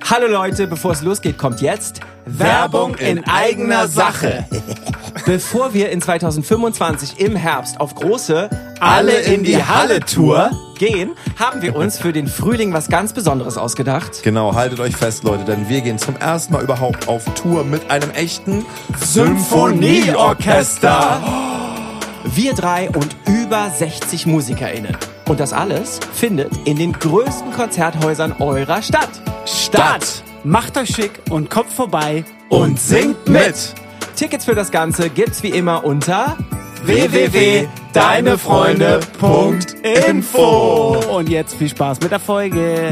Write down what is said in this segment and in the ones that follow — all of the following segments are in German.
Hallo Leute, bevor es losgeht, kommt jetzt Werbung in eigener Sache. Bevor wir in 2025 im Herbst auf große Alle in die Halle Tour gehen, haben wir uns für den Frühling was ganz Besonderes ausgedacht. Genau, haltet euch fest, Leute, denn wir gehen zum ersten Mal überhaupt auf Tour mit einem echten Symphonieorchester. Wir drei und über 60 MusikerInnen. Und das alles findet in den größten Konzerthäusern eurer Stadt statt. Macht euch schick und kommt vorbei Und singt mit. Tickets für das Ganze gibt's wie immer unter www.deinefreunde.info. Und jetzt viel Spaß mit der Folge.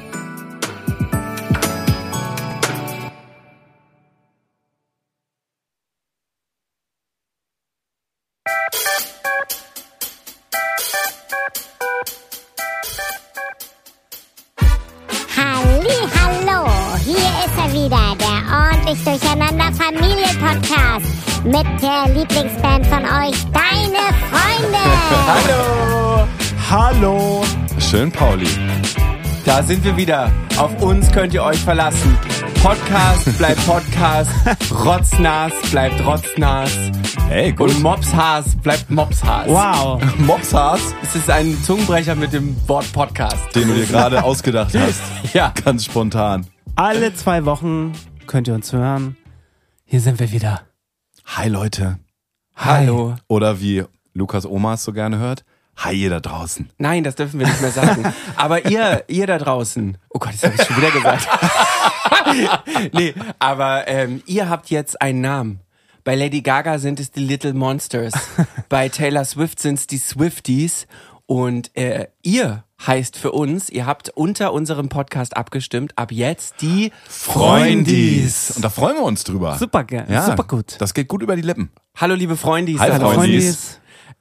Hallo, hier ist er wieder, der ordentlich durcheinander Familienpodcast mit der Lieblingsband von euch, Deine Freunde. Hallo. Schön, Pauli. Da sind wir wieder. Auf uns könnt ihr euch verlassen. Podcast bleibt Podcast. Rotznass bleibt Rotznass. Hey, gut. Und Mopshaas bleibt Mopshaas. Wow. Mopshaas, Es ist ein Zungenbrecher mit dem Wort Podcast. den du dir gerade ausgedacht hast. Ja. Ganz spontan. Alle 2 Wochen könnt ihr uns hören. Hier sind wir wieder. Hi, Leute. Hallo. Oder wie Lukas Oma es so gerne hört, hi, ihr da draußen. Nein, das dürfen wir nicht mehr sagen. Aber ihr da draußen. Oh Gott, das habe ich schon wieder gesagt. Nee, aber ihr habt jetzt einen Namen. Bei Lady Gaga sind es die Little Monsters. Bei Taylor Swift sind es die Swifties. Und ihr heißt für uns, ihr habt unter unserem Podcast abgestimmt, ab jetzt die Freundies. Und da freuen wir uns drüber. Super geil. Ja, Super gut. Das geht gut über die Lippen. Hallo liebe Freundies. Hi, Hallo. Freundies.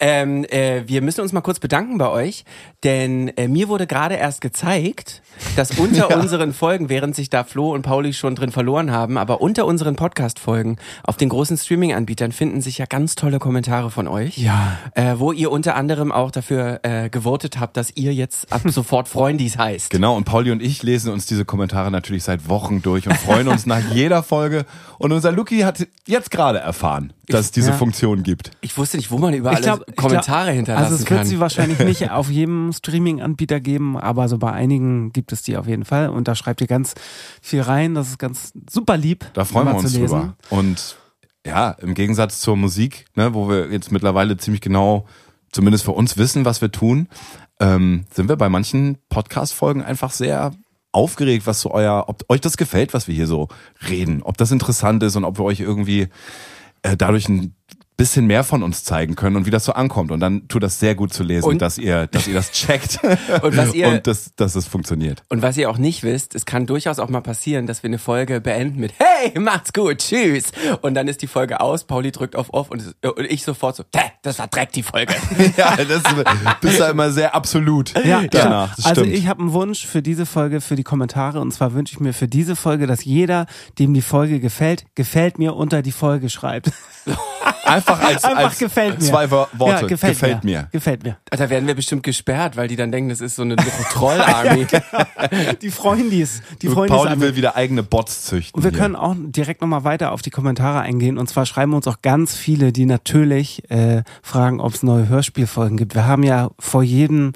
Wir müssen uns mal kurz bedanken bei euch, denn mir wurde gerade erst gezeigt, dass unter unseren Folgen, während sich da Flo und Pauli schon drin verloren haben, aber unter unseren Podcast-Folgen auf den großen Streaming-Anbietern finden sich ja ganz tolle Kommentare von euch, Ja. Wo ihr unter anderem auch dafür gewotet habt, dass ihr jetzt ab sofort Freundies heißt. Genau, und Pauli und ich lesen uns diese Kommentare natürlich seit Wochen durch und freuen uns nach jeder Folge. Und unser Luki hat jetzt gerade erfahren, dass es diese Funktion gibt. Ich wusste nicht, wo man überall Kommentare hinterlassen Also es wird kann. sie wahrscheinlich nicht auf jedem Streaming-Anbieter geben, aber so bei einigen gibt es die auf jeden Fall. Und da schreibt ihr ganz viel rein. Das ist ganz super lieb. Da freuen wir mal uns zu lesen. drüber. Und ja, im Gegensatz zur Musik, ne, wo wir jetzt mittlerweile ziemlich genau, zumindest für uns wissen, was wir tun, sind wir bei manchen Podcast-Folgen einfach sehr aufgeregt, was so ob euch das gefällt, was wir hier so reden, ob das interessant ist und ob wir euch irgendwie dadurch ein bisschen mehr von uns zeigen können und wie das so ankommt. Und dann tut das sehr gut zu lesen, Und- dass ihr das checkt Und was ihr- und dass es funktioniert. Und was ihr auch nicht wisst, es kann durchaus auch mal passieren, dass wir eine Folge beenden mit Hey, macht's gut, tschüss. Und dann ist die Folge aus, Pauli drückt auf Off und ich sofort so, das war Dreck, die Folge. Ja, das bist da immer sehr absolut danach. Das Also stimmt. ich habe einen Wunsch für diese Folge, für die Kommentare, und zwar wünsche ich mir für diese Folge, dass jeder, dem die Folge gefällt mir unter die Folge schreibt. Einfach als gefällt mir. 2 Worte. Ja, gefällt mir. Gefällt mir. Da werden wir bestimmt gesperrt, weil die dann denken, das ist so eine Troll-Army. Die Freundies. Und Pauli will wieder eigene Bots züchten. Und wir hier. können auch direkt nochmal weiter auf die Kommentare eingehen. Und zwar schreiben uns auch ganz viele, die natürlich fragen, ob es neue Hörspielfolgen gibt. Wir haben ja vor jeder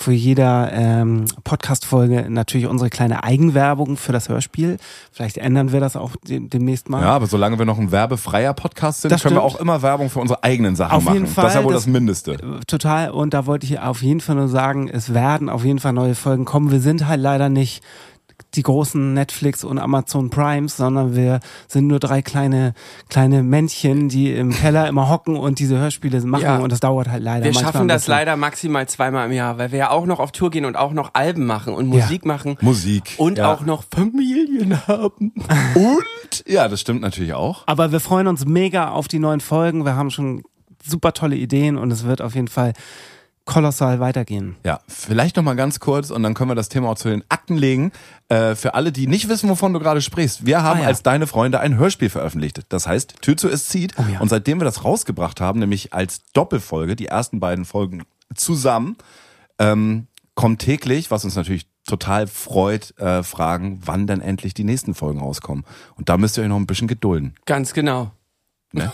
Podcast-Folge natürlich unsere kleine Eigenwerbung für das Hörspiel. Vielleicht ändern wir das auch demnächst mal. Ja, aber solange wir noch ein werbefreier Podcast sind, Das können wir stimmt. auch immer Werbung für unsere eigenen Sachen Auf machen. jeden Fall, das ist ja wohl das- das Mindeste. Total. Und da wollte ich auf jeden Fall nur sagen, es werden auf jeden Fall neue Folgen kommen. Wir sind halt leider nicht die großen Netflix und Amazon Primes, sondern wir sind nur 3 kleine Männchen, die im Keller immer hocken und diese Hörspiele machen, Ja. und das dauert halt leider. Wir manchmal schaffen ein das bisschen. leider maximal 2-mal im Jahr, weil wir ja auch noch auf Tour gehen und auch noch Alben machen und Musik machen. Musik. Und ja. auch noch Familien haben. Und? Ja, das stimmt natürlich auch. Aber wir freuen uns mega auf die neuen Folgen. Wir haben schon super tolle Ideen und es wird auf jeden Fall kolossal weitergehen. Ja, vielleicht noch mal ganz kurz und dann können wir das Thema auch zu den Akten legen. Für alle, die nicht wissen, wovon du gerade sprichst. Wir haben als Deine Freunde ein Hörspiel veröffentlicht. Das heißt, Tür zu es zieht. Oh ja. Und seitdem wir das rausgebracht haben, nämlich als Doppelfolge, die ersten beiden Folgen zusammen, kommt täglich, was uns natürlich total freut, fragen, wann denn endlich die nächsten Folgen rauskommen. Und da müsst ihr euch noch ein bisschen gedulden. Ganz genau. Ne?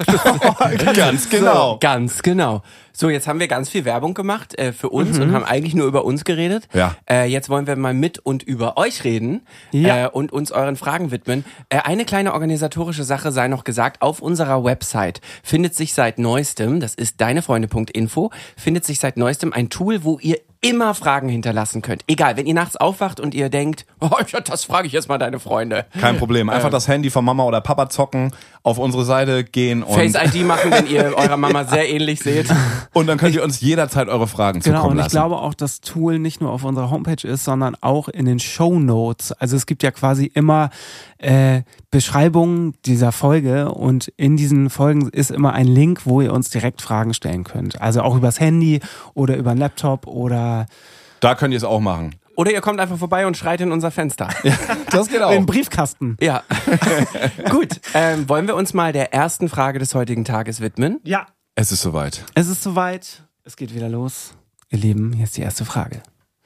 Ganz genau. So, ganz genau. So, jetzt haben wir ganz viel Werbung gemacht für uns und haben eigentlich nur über uns geredet. Ja. Jetzt wollen wir mal mit und über euch reden und uns euren Fragen widmen. Eine kleine organisatorische Sache sei noch gesagt. Auf unserer Website findet sich seit neuestem, das ist deinefreunde.info, findet sich seit neuestem ein Tool, wo ihr immer Fragen hinterlassen könnt. Egal, wenn ihr nachts aufwacht und ihr denkt, oh, das frage ich jetzt mal deine Freunde. Kein Problem. Einfach das Handy von Mama oder Papa zocken, auf unsere Seite gehen und Face-ID machen, wenn ihr eurer Mama sehr ähnlich seht. und dann könnt ihr uns jederzeit eure Fragen Genau, zukommen und ich lassen. glaube auch, dass Tool nicht nur auf unserer Homepage ist, sondern auch in den Shownotes. Also es gibt ja quasi immer Beschreibungen dieser Folge und in diesen Folgen ist immer ein Link, wo ihr uns direkt Fragen stellen könnt. Also auch übers Handy oder über einen Laptop oder Da könnt ihr es auch machen. Oder ihr kommt einfach vorbei und schreit in unser Fenster. Das geht auch. im Briefkasten. Ja. Gut, wollen wir uns mal der ersten Frage des heutigen Tages widmen? Ja. Es ist soweit. Es ist soweit. Es geht wieder los. Ihr Lieben, hier ist die erste Frage.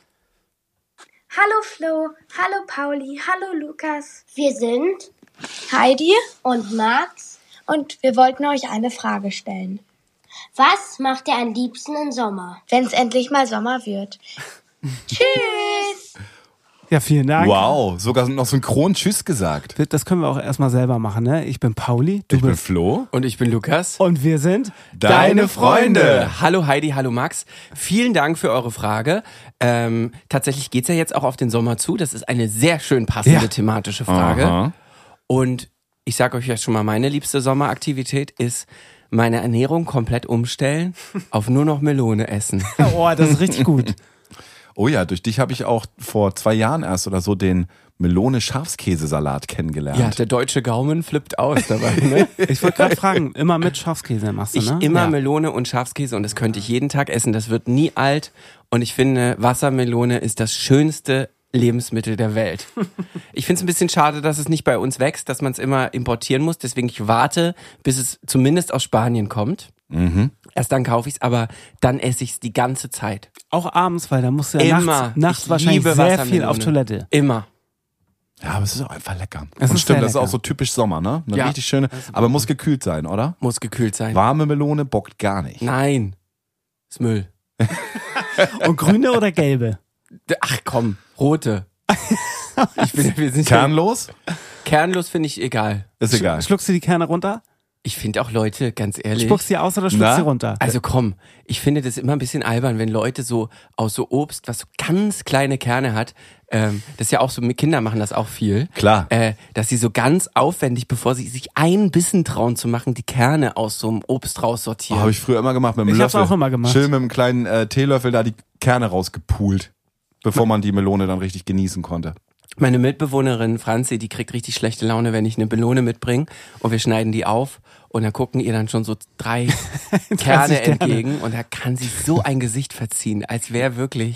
Hallo Flo, hallo Pauli, hallo Lukas. Wir sind Heidi und Max. und wir wollten euch eine Frage stellen. Was macht ihr am liebsten im Sommer? Wenn es endlich mal Sommer wird. Tschüss! Ja, vielen Dank. Wow, sogar noch synchron Tschüss gesagt. Das können wir auch erstmal selber machen, ne? Ich bin Pauli, du Ich bin bist Flo. Und ich bin Lukas. und wir sind Deine Freunde. Hallo Heidi, hallo Max. Vielen Dank für eure Frage. Tatsächlich geht's ja jetzt auch auf den Sommer zu. Das ist eine sehr schön passende thematische Frage. Aha. Und ich sage euch ja schon mal, meine liebste Sommeraktivität ist meine Ernährung komplett umstellen, auf nur noch Melone essen. Oh, das ist richtig gut. Oh ja, durch dich habe ich auch vor 2 Jahren erst oder so den Melone-Schafskäsesalat kennengelernt. Ja, der deutsche Gaumen flippt aus dabei. Ne? Ich wollte gerade fragen, immer mit Schafskäse machst du, Ich ne? immer Ja. Melone und Schafskäse und das könnte ich jeden Tag essen. Das wird nie alt und ich finde, Wassermelone ist das schönste Lebensmittel der Welt. Ich finde es ein bisschen schade, dass es nicht bei uns wächst, dass man es immer importieren muss. Deswegen ich warte, bis es zumindest aus Spanien kommt. Erst dann kaufe ich es, aber dann esse ich es die ganze Zeit. Auch abends, weil da musst du ja Immer. nachts Ich wahrscheinlich liebe sehr viel Wassermelone. auf Toilette. Immer. Ja, aber es ist auch einfach lecker. Es Und ist stimmt, sehr das ist auch lecker. so typisch Sommer, ne? Eine Ja. richtig schöne, aber muss gekühlt sein, oder? Muss gekühlt sein. Warme Melone bockt gar nicht. Nein. Ist Müll. Und grüne oder gelbe? Ach komm, rote. Wir sind Kernlos? Kernlos finde ich egal. Ist egal. Schluckst du die Kerne runter? Ich finde auch Leute, ganz ehrlich. Spuckst du die aus oder schluckst Na? du die runter? Also komm, ich finde das immer ein bisschen albern, wenn Leute so aus so Obst, was so ganz kleine Kerne hat, das ist ja auch so, Kinder machen das auch viel. Klar. Dass sie so ganz aufwendig, bevor sie sich einen Bissen trauen zu machen, die Kerne aus so einem Obst raussortieren. Habe ich früher immer gemacht mit einem Ich hab's Löffel. auch immer gemacht. Schön mit einem kleinen Teelöffel da die Kerne rausgepult, bevor man die Melone dann richtig genießen konnte. Meine Mitbewohnerin Franzi, die kriegt richtig schlechte Laune, wenn ich eine Melone mitbringe und wir schneiden die auf und dann gucken ihr dann schon so 3 Kerne entgegen und da kann sie so ein Gesicht verziehen, als wäre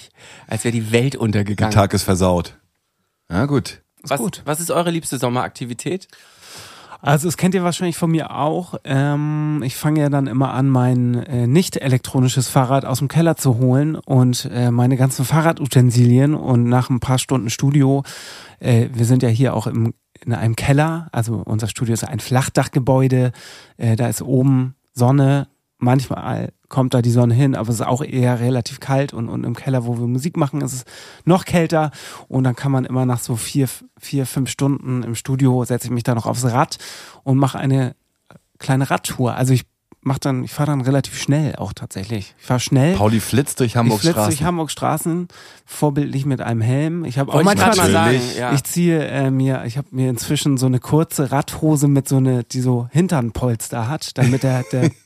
die Welt Der untergegangen. Tag ist versaut. Ja, gut. Was ist eure liebste Sommeraktivität? Also das kennt ihr wahrscheinlich von mir auch. Ich fange ja dann immer an, mein nicht elektronisches Fahrrad aus dem Keller zu holen und meine ganzen Fahrradutensilien und nach ein paar Stunden Studio, wir sind ja hier auch in einem Keller, also unser Studio ist ein Flachdachgebäude, da ist oben Sonne, manchmal kommt da die Sonne hin, aber es ist auch eher relativ kalt und im Keller, wo wir Musik machen, ist es noch kälter und dann kann man immer nach so 4-5 Stunden im Studio setze ich mich da noch aufs Rad und mache eine kleine Radtour. Also ich fahre dann relativ schnell auch tatsächlich. Ich fahre schnell. Pauli flitzt durch Hamburgs Ich flitze Straßen. durch Hamburgs Straßen, vorbildlich mit einem Helm. Ich habe auch Wollte ich manchmal gerade mal sagen, Natürlich. ja. ich ziehe ich habe mir inzwischen so eine kurze Radhose mit die so Hinternpolster hat, damit der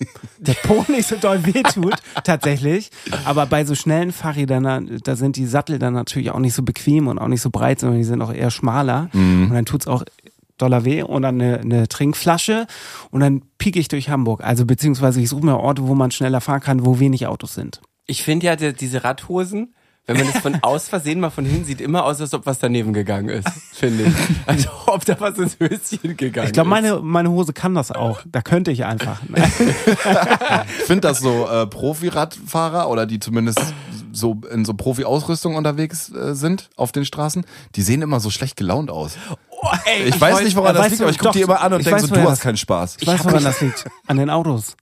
Po nicht so doll wehtut, tatsächlich. Aber bei so schnellen Fahrrädern, da sind die Sattel dann natürlich auch nicht so bequem und auch nicht so breit, sondern die sind auch eher schmaler. Und dann tut's auch doller weh und dann eine Trinkflasche und dann pieke ich durch Hamburg. Also beziehungsweise ich suche mir Orte, wo man schneller fahren kann, wo wenig Autos sind. Ich finde ja, diese Radhosen, wenn man das von aus Versehen mal von hinten sieht, immer aus, als ob was daneben gegangen ist, finde ich. Also ob da was ins Höschen gegangen Ich glaube, ist. meine Hose kann das auch. Da könnte ich einfach. Ich finde das so Profi-Radfahrer oder die zumindest so in so Profi-Ausrüstung unterwegs sind auf den Straßen, die sehen immer so schlecht gelaunt aus. Oh, ey, ich weiß nicht, woran das liegt, aber ich gucke die immer an und denke so, du hast keinen Spaß. Ich weiß, woran das liegt. An den Autos.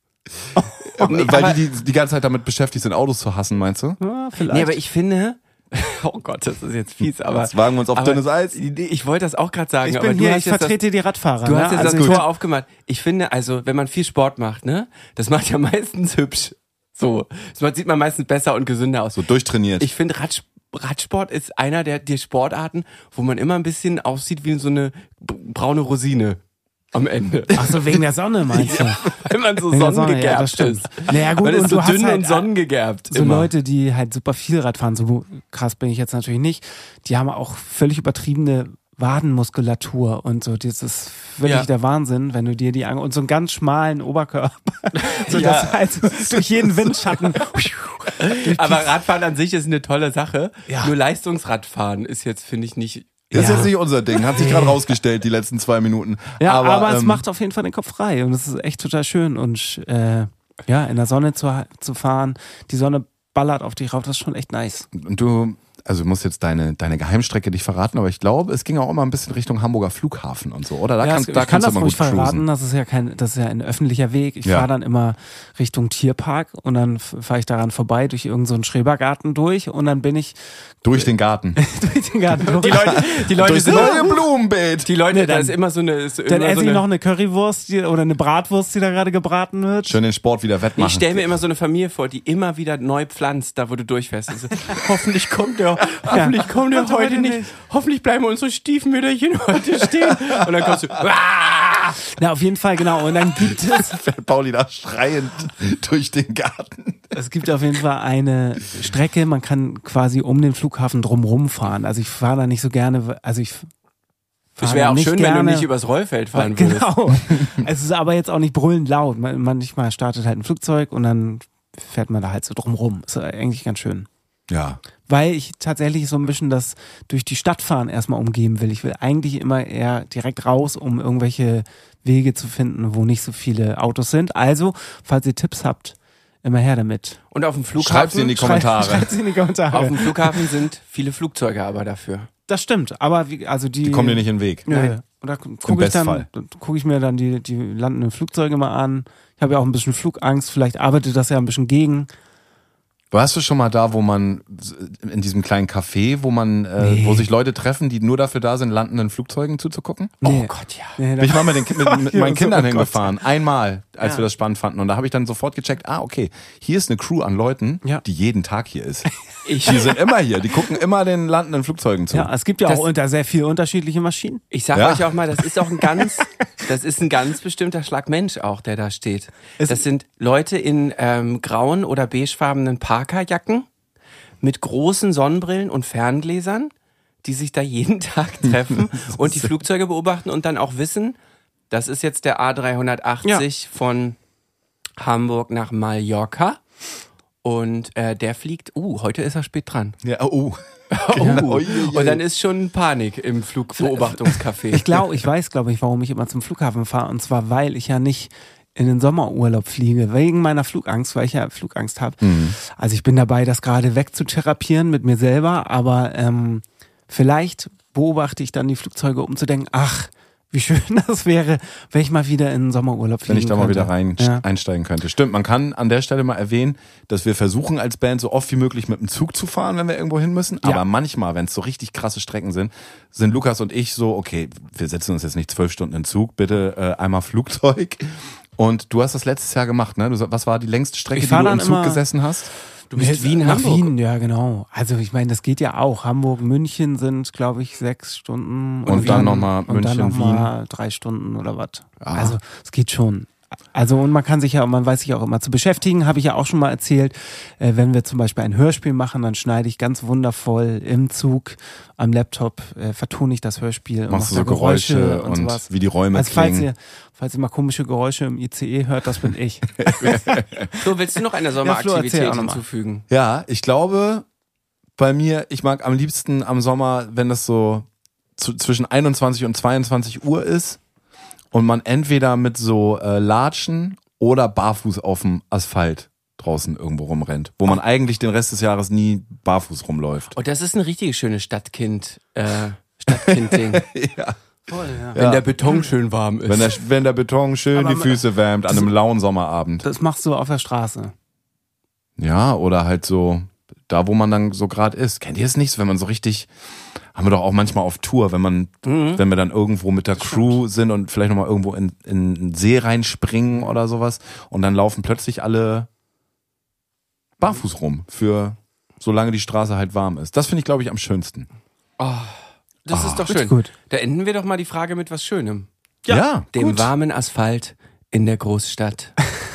Weil die ganze Zeit damit beschäftigt sind, Autos zu hassen, meinst du? Ja, vielleicht. Nee, aber ich finde, oh Gott, das ist jetzt fies, aber... Jetzt wagen wir uns auf dünnes Eis. Ich wollte das auch gerade sagen, ich aber bin du hier, hast ich jetzt vertrete die Radfahrer. Du hast jetzt also das Tor aufgemacht. Ich finde, also, wenn man viel Sport macht, ne, das macht ja meistens hübsch. So. Das sieht man meistens besser und gesünder aus. So durchtrainiert. Ich finde, Radsport ist einer der Sportarten, wo man immer ein bisschen aussieht wie so eine braune Rosine am Ende. Ach so, wegen der Sonne meinst du? Ja, weil man so Wegen der Sonne, sonnengegerbt das stimmt. ist. Naja, gut, man ist und so du hast dünn halt und sonnengegerbt. So immer. Leute, die halt super viel Rad fahren, so krass bin ich jetzt natürlich nicht, die haben auch völlig übertriebene Wadenmuskulatur und so, das ist wirklich der Wahnsinn, wenn du dir die und so einen ganz schmalen Oberkörper, so dass halt durch jeden Windschatten. Aber Radfahren an sich ist eine tolle Sache. Ja. Nur Leistungsradfahren ist jetzt, finde ich, nicht... Das ist jetzt nicht unser Ding, hat sich gerade rausgestellt, die letzten 2 Minuten. Ja, aber es macht auf jeden Fall den Kopf frei und es ist echt total schön und ja, in der Sonne zu fahren, die Sonne ballert auf dich rauf, das ist schon echt nice. Und du musst jetzt deine Geheimstrecke nicht verraten, aber ich glaube, es ging auch immer ein bisschen Richtung Hamburger Flughafen und so, oder? Da ich kann kannst das du mal ruhig gut cruisen. verraten, das ist ja ein öffentlicher Weg. Ich fahre dann immer Richtung Tierpark und dann fahre ich daran vorbei durch irgendeinen so einen Schrebergarten durch und dann bin ich durch den Garten. durch den Garten durch. Die Leute Durch sind das neue Blumenbeet. Die Leute, da dann- ist immer so eine... Dann esse ich noch eine Currywurst oder eine Bratwurst, die da gerade gebraten wird. Schön den Sport wieder wettmachen. Ich stelle mir immer so eine Familie vor, die immer wieder neu pflanzt, da wo du durchfährst. Also, hoffentlich kommt der heute nicht. Hoffentlich bleiben unsere Stiefmütterchen heute stehen. Und dann kommst du... Na, auf jeden Fall, genau. Und dann gibt es, Fährt Pauli da schreiend durch den Garten. es gibt auf jeden Fall eine Strecke, man kann quasi um den Flughafen drumrum fahren. Also ich fahre da nicht so gerne, also ich Es wäre auch nicht schön, gerne, wenn du nicht übers Rollfeld fahren würdest. Genau. Es ist aber jetzt auch nicht brüllend laut. Manchmal startet halt ein Flugzeug und dann fährt man da halt so drumrum. Ist eigentlich ganz schön. Ja. Weil ich tatsächlich so ein bisschen das durch die Stadt fahren erstmal umgeben will. Ich will eigentlich immer eher direkt raus, um irgendwelche Wege zu finden, wo nicht so viele Autos sind. Also, falls ihr Tipps habt, immer her damit. Und auf dem Flughafen... Schreibt sie in die Kommentare. Schreibt sie in die Kommentare. Auf dem Flughafen sind viele Flugzeuge aber dafür. Das stimmt, aber Die kommen dir nicht in den Weg. Nö. Nein. Und da gucke ich mir dann die landenden Flugzeuge mal an. Ich habe ja auch ein bisschen Flugangst, vielleicht arbeitet das ja ein bisschen gegen. Warst du schon mal da, wo man in diesem kleinen Café, wo sich Leute treffen, die nur dafür da sind, landenden Flugzeugen zuzugucken? Nee. Oh Gott, ja. Nee, Bin ich mal mit meinen Kindern Oh Gott. hingefahren. Einmal, als wir das spannend fanden. Und da habe ich dann sofort gecheckt, okay, hier ist eine Crew an Leuten, Ja. die jeden Tag hier ist. Die sind immer hier, die gucken immer den landenden Flugzeugen zu. Ja, es gibt ja Das- auch sehr viele unterschiedliche Maschinen. Ich sag Ja. euch auch mal, das ist ein ganz bestimmter Schlag Mensch auch, der da steht. Das sind Leute in grauen oder beigefarbenen Parkerjacken mit großen Sonnenbrillen und Ferngläsern, die sich da jeden Tag treffen und die Flugzeuge beobachten und dann auch wissen, das ist jetzt der A380 von Hamburg nach Mallorca und der fliegt, heute ist er spät dran. Ja, oh. Und dann ist schon Panik im Flugbeobachtungscafé. Ich weiß, warum ich immer zum Flughafen fahre. Und zwar, weil ich ja nicht in den Sommerurlaub fliege, wegen meiner Flugangst, weil ich ja Flugangst habe. Also ich bin dabei, das gerade wegzutherapieren mit mir selber, aber vielleicht beobachte ich dann die Flugzeuge, um zu denken, ach, wie schön das wäre, wenn ich mal wieder in den Sommerurlaub fliegen Wenn ich da mal könnte. wieder einsteigen könnte. Stimmt, man kann an der Stelle mal erwähnen, dass wir versuchen als Band so oft wie möglich mit dem Zug zu fahren, wenn wir irgendwo hin müssen. Ja. Aber manchmal, wenn es so richtig krasse Strecken sind Lukas und ich so, okay, wir setzen uns jetzt nicht 12 Stunden in den Zug, bitte einmal Flugzeug. Und du hast das letztes Jahr gemacht, ne? Was war die längste Strecke, Ich die fahr du im dann Zug immer- gesessen hast? Du bist Wien, nach Hamburg. Wien, ja genau. Also ich meine, das geht ja auch. Hamburg, München sind, glaube ich, 6 Stunden. Und dann noch mal und dann München, noch mal 3 Stunden oder was. Ja. Also es geht schon. Also und man weiß sich auch immer zu beschäftigen, habe ich ja auch schon mal erzählt. Wenn wir zum Beispiel ein Hörspiel machen, dann schneide ich ganz wundervoll im Zug am Laptop, vertone ich das Hörspiel. und Machst du mach so da Geräusche und sowas. wie die Räume Also klingen. falls ihr mal komische Geräusche im ICE hört, das bin ich. So, willst du noch eine Flo, Sommeraktivität erzähl auch noch mal. hinzufügen? Ja, ich glaube, bei mir, ich mag am liebsten am Sommer, wenn das so zwischen 21 und 22 Uhr ist und man entweder mit so Latschen oder barfuß auf dem Asphalt draußen irgendwo rumrennt, wo man eigentlich den Rest des Jahres nie barfuß rumläuft. Und das ist ein richtig schönes Stadtkind-Ding. Ja. Voll, ja. Wenn der Beton schön warm ist. Wenn der Beton schön Aber die Füße wärmt an einem lauen Sommerabend. Das machst du auf der Straße. Ja, oder halt so da, wo man dann so gerade ist. Kennt ihr es nicht? Wenn man so richtig, haben wir doch auch manchmal auf Tour, wenn wir dann irgendwo mit der Crew sind und vielleicht nochmal irgendwo in den See reinspringen oder sowas und dann laufen plötzlich alle barfuß rum solange die Straße halt warm ist. Das finde ich, glaube ich, am schönsten. Das ist doch schön. gut. Da enden wir doch mal die Frage mit was Schönem. Ja, Dem gut. warmen Asphalt in der Großstadt.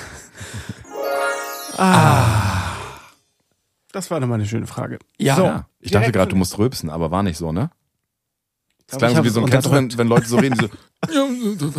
Das war nochmal eine schöne Frage. Ja. Ja. Ich dachte Direkt- gerade, du musst rülpsen, aber war nicht so, ne? Das Ich klang so hab's wie so ein, kennst du, unterdrückt. wenn Leute so reden, die so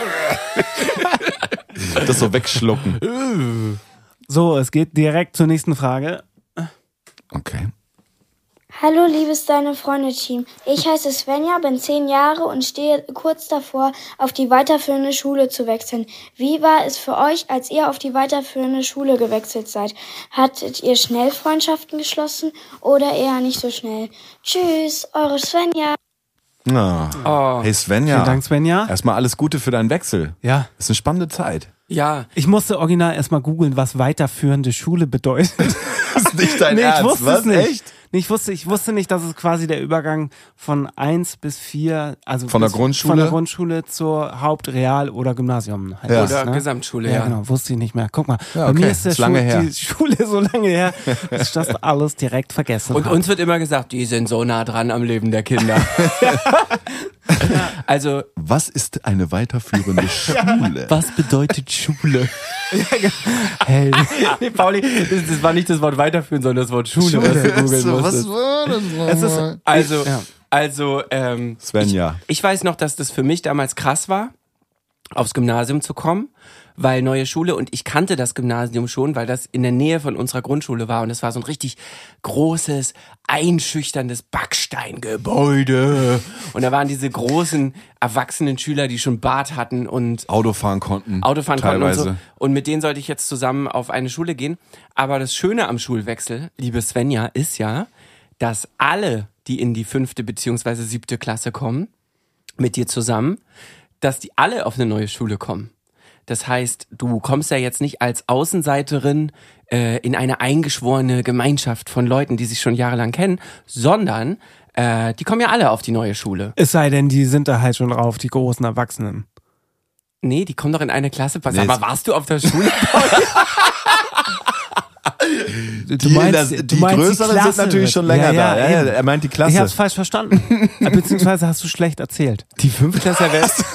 das so wegschlucken. So, es geht direkt zur nächsten Frage. Okay. Hallo liebes Deine Freunde-Team. Ich heiße Svenja, bin 10 Jahre und stehe kurz davor, auf die weiterführende Schule zu wechseln. Wie war es für euch, als ihr auf die weiterführende Schule gewechselt seid? Hattet ihr schnell Freundschaften geschlossen oder eher nicht so schnell? Tschüss, eure Svenja. Hey Svenja. Vielen Dank, Svenja. Erstmal alles Gute für deinen Wechsel. Ja. Das ist eine spannende Zeit. Ja. Ich musste original erstmal googeln, was weiterführende Schule bedeutet. Das ist nicht dein Ich Ernst, wusste was? es nicht. Echt? Nee, ich wusste nicht, dass es quasi der Übergang von 1 bis 4, also Von der bis- Grundschule? Von der Grundschule zur Hauptreal- oder Gymnasium halt Ja. ist, Oder ne? Gesamtschule, Ja, ja. genau, wusste ich nicht mehr. Guck mal, Ja, bei okay, mir ist ist lange her. die Schule so lange her, dass ich das alles direkt vergessen Und habe. uns wird immer gesagt, die sind so nah dran am Leben der Kinder. Also, Was ist eine weiterführende Schule? was bedeutet Schule? Hey, Nee, Pauli, das war nicht das Wort weiterführen, sondern das Wort Schule, was du googeln musstest. war das es ist, Also, Ja. Svenja. ich weiß noch, dass das für mich damals krass war, aufs Gymnasium zu kommen, weil neue Schule und ich kannte das Gymnasium schon, weil das in der Nähe von unserer Grundschule war und es war so ein richtig großes, einschüchterndes Backsteingebäude und da waren diese großen, erwachsenen Schüler, die schon Bart hatten und Autofahren konnten. und so. Und mit denen sollte ich jetzt zusammen auf eine Schule gehen. Aber das Schöne am Schulwechsel, liebe Svenja, ist ja, dass alle, die in die 5. beziehungsweise 7. Klasse kommen, mit dir zusammen, dass die alle auf eine neue Schule kommen. Das heißt, du kommst ja jetzt nicht als Außenseiterin in eine eingeschworene Gemeinschaft von Leuten, die sich schon jahrelang kennen, sondern die kommen ja alle auf die neue Schule. es sei denn, die sind da halt schon drauf, die großen Erwachsenen. Nee, die kommen doch in eine Klasse. Sag Nee, mal, warst du auf der Schule? Du Die meinst Größeren Klasse sind natürlich wird- schon länger da. Ja, eben. er meint die Ich Klasse. hab's falsch verstanden. Beziehungsweise hast du schlecht erzählt. Die 5. Klasse West.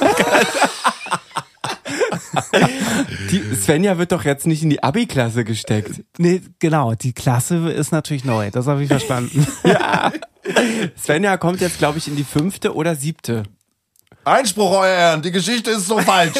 Die Svenja wird doch jetzt nicht in die Abi-Klasse gesteckt. Nee, genau, die Klasse ist natürlich neu, das habe ich verstanden. Ja. Svenja kommt jetzt, glaube ich, in die 5. oder 7. Einspruch, euer Ehren, die Geschichte ist so falsch.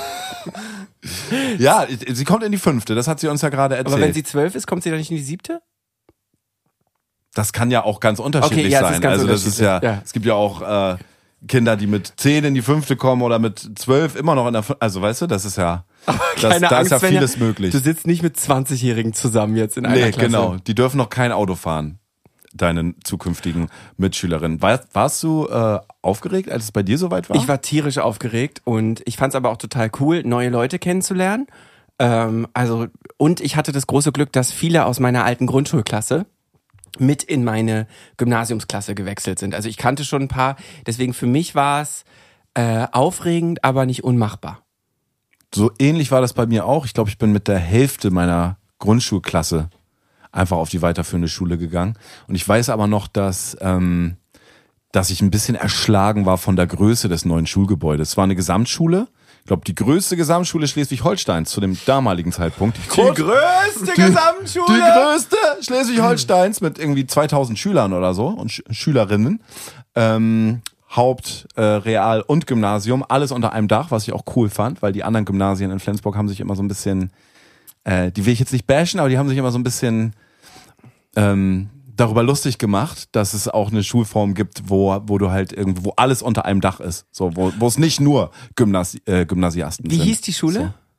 Ja, sie kommt in die 5. Das hat sie uns ja gerade erzählt. Aber wenn sie 12 ist, kommt sie dann nicht in die 7.? Das kann ja auch ganz unterschiedlich Okay, ja, es sein. ist ganz Also das ist ja, unterschiedlich, ja. es gibt ja auch Kinder, die mit 10 in die 5. kommen oder mit 12 immer noch in der 5. Also weißt du, das ist ja, da ist ja Svenja. vieles möglich. Du sitzt nicht mit 20-Jährigen zusammen jetzt in einer Nee, Klasse. genau. Die dürfen noch kein Auto fahren, deine zukünftigen Mitschülerinnen. Warst du aufgeregt, als es bei dir soweit war? Ich war tierisch aufgeregt und ich fand es aber auch total cool, neue Leute kennenzulernen. Und ich hatte das große Glück, dass viele aus meiner alten Grundschulklasse mit in meine Gymnasiumsklasse gewechselt sind. Also ich kannte schon ein paar, deswegen für mich war es aufregend, aber nicht unmachbar. So ähnlich war das bei mir auch. Ich glaube, ich bin mit der Hälfte meiner Grundschulklasse einfach auf die weiterführende Schule gegangen. Und ich weiß aber noch, dass ich ein bisschen erschlagen war von der Größe des neuen Schulgebäudes. Es war eine Gesamtschule. Ich glaube, die größte Gesamtschule Schleswig-Holsteins zu dem damaligen Zeitpunkt. Die größte Gesamtschule! Die größte Schleswig-Holsteins mit irgendwie 2000 Schülern oder so und Schülerinnen. Haupt-, Real- und Gymnasium, alles unter einem Dach, was ich auch cool fand, weil die anderen Gymnasien in Flensburg haben sich immer so ein bisschen, die will ich jetzt nicht bashen, aber die haben sich immer so ein bisschen darüber lustig gemacht, dass es auch eine Schulform gibt, wo du halt irgendwo, wo alles unter einem Dach ist, so wo es nicht nur Gymnasiasten Wie sind. hieß die Schule?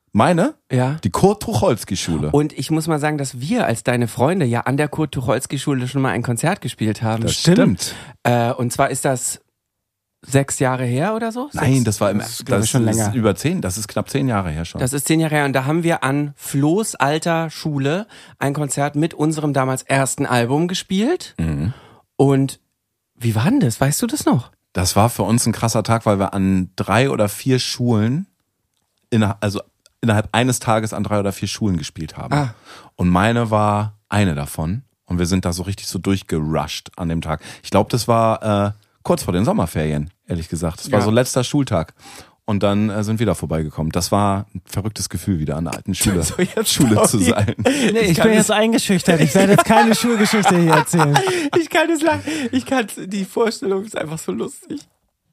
Meine? Ja. Die Kurt-Tucholsky-Schule. Und ich muss mal sagen, dass wir als deine Freunde ja an der Kurt-Tucholsky-Schule schon mal ein Konzert gespielt haben. Das stimmt. Und zwar ist das 6 Jahre her oder so? Nein, das war schon länger. Das ist knapp 10 Jahre her schon. Das ist 10 Jahre her und da haben wir an Flo's alter Schule ein Konzert mit unserem damals ersten Album gespielt. Mhm. Und wie war denn das? Weißt du das noch? Das war für uns ein krasser Tag, weil wir an 3 oder 4 Schulen, innerhalb eines Tages an 3 oder 4 Schulen gespielt haben. Ah. Und meine war eine davon. Und wir sind da so richtig so durchgerusht an dem Tag. Ich glaube, das war kurz vor den Sommerferien, ehrlich gesagt. Das war so letzter Schultag. Und dann sind wir da vorbeigekommen. Das war ein verrücktes Gefühl, wieder an der alten Schule zu sein. Nee, ich bin jetzt eingeschüchtert. Ich werde jetzt keine Schulgeschichte hier erzählen. Ich kann es lachen. Die Vorstellung ist einfach so lustig.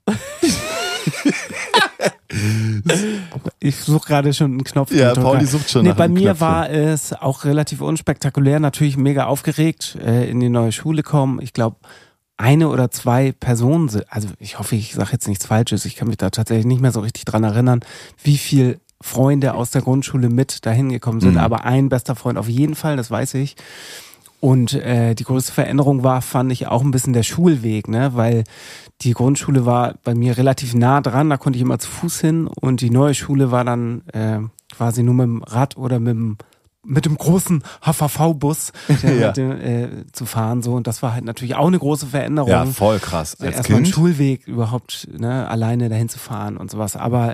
Ich suche gerade schon einen Knopf. Ja, Pauli sucht schon nach bei einem mir Knöpfchen. war es auch relativ unspektakulär. Natürlich mega aufgeregt, in die neue Schule kommen. Ich glaube, 1 oder 2 Personen sind, also ich hoffe, ich sage jetzt nichts Falsches. Ich kann mich da tatsächlich nicht mehr so richtig dran erinnern, wie viel Freunde aus der Grundschule mit dahin gekommen sind. Aber ein bester Freund auf jeden Fall, das weiß ich. Und die größte Veränderung war, fand ich, auch ein bisschen der Schulweg, ne? Weil die Grundschule war bei mir relativ nah dran, da konnte ich immer zu Fuß hin und die neue Schule war dann quasi nur mit dem Rad oder mit dem großen HVV-Bus zu fahren, so. Und das war halt natürlich auch eine große Veränderung. Ja, voll krass. Als Erstmal einen Kind? Schulweg überhaupt, ne, alleine dahin zu fahren und sowas. Aber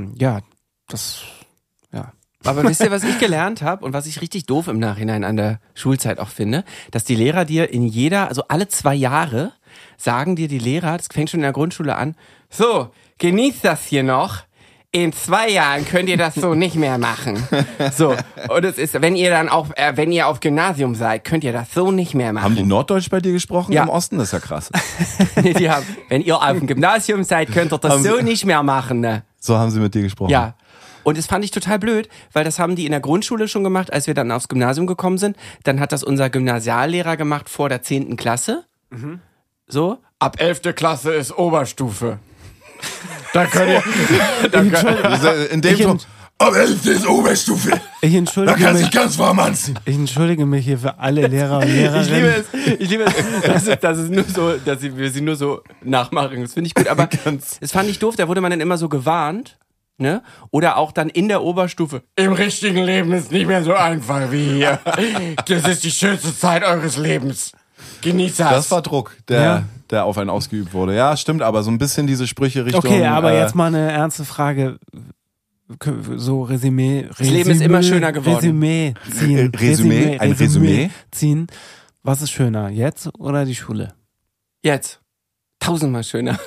Aber wisst ihr, was ich gelernt habe und was ich richtig doof im Nachhinein an der Schulzeit auch finde? Dass die Lehrer dir also alle 2 Jahre sagen dir die Lehrer, das fängt schon in der Grundschule an, so, genießt das hier noch. In 2 Jahren könnt ihr das so nicht mehr machen. So. Und es ist, wenn ihr auf Gymnasium seid, könnt ihr das so nicht mehr machen. Haben die Norddeutsch bei dir gesprochen Ja. im Osten? Das ist ja krass. Die haben, wenn ihr auf dem Gymnasium seid, könnt ihr das so nicht mehr machen, ne? So haben sie mit dir gesprochen. Ja. Und das fand ich total blöd, weil das haben die in der Grundschule schon gemacht, als wir dann aufs Gymnasium gekommen sind. Dann hat das unser Gymnasiallehrer gemacht vor der 10. Klasse. So. Ab 11. Klasse ist Oberstufe. Da könnt ihr... In dem Ton. Aber 11. ist Oberstufe. ich Da entschuldige kann mich. sich ganz warm anziehen. Ich entschuldige mich hier für alle Lehrer und Lehrerinnen. Ich liebe es, dass es nur so, dass wir sie nur so nachmachen. Das finde ich gut, aber das fand ich doof, da wurde man dann immer so gewarnt, ne? Oder auch dann in der Oberstufe. Im richtigen Leben ist nicht mehr so einfach wie hier. Das ist die schönste Zeit eures Lebens. Genießt das. Das war Druck, der auf einen ausgeübt wurde. Ja, stimmt, aber so ein bisschen diese Sprüche Richtung... Okay, aber jetzt mal eine ernste Frage. So Resümee. Das Leben ist immer schöner geworden. Resümee ziehen. Ein Resümee? ziehen. Was ist schöner, jetzt oder die Schule? Jetzt. 1000-mal schöner.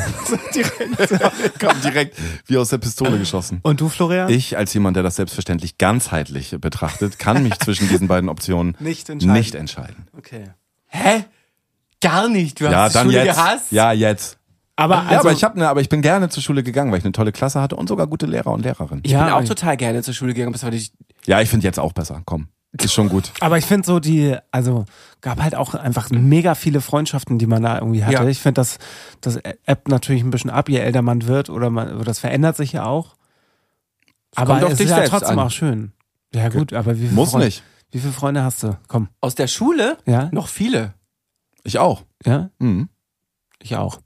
Kam direkt wie aus der Pistole geschossen. Und du, Florian? Ich, als jemand, der das selbstverständlich ganzheitlich betrachtet, kann mich zwischen diesen beiden Optionen Nicht entscheiden. nicht entscheiden. Okay. Hä? Gar nicht. Du hast Ja, die dann Schule jetzt. gehasst? Ja, jetzt. Aber Ja, also, aber ich bin gerne zur Schule gegangen, weil ich eine tolle Klasse hatte und sogar gute Lehrer und Lehrerinnen. Ich bin auch total gerne zur Schule gegangen, bis heute Ja, ich finde jetzt auch besser. Komm, ist schon gut. aber ich finde so gab halt auch einfach mega viele Freundschaften, die man da irgendwie hatte. Ja. Ich finde, das ebbt natürlich ein bisschen ab, je älter man wird oder das verändert sich ja auch. Aber kommt auf es dich ist ja selbst trotzdem an. auch schön. Ja gut, aber wie viele Muss nicht. Wie viele Freunde hast du? Komm. aus der Schule Ja? noch viele. Ich auch. Ja? Mhm. Ich auch.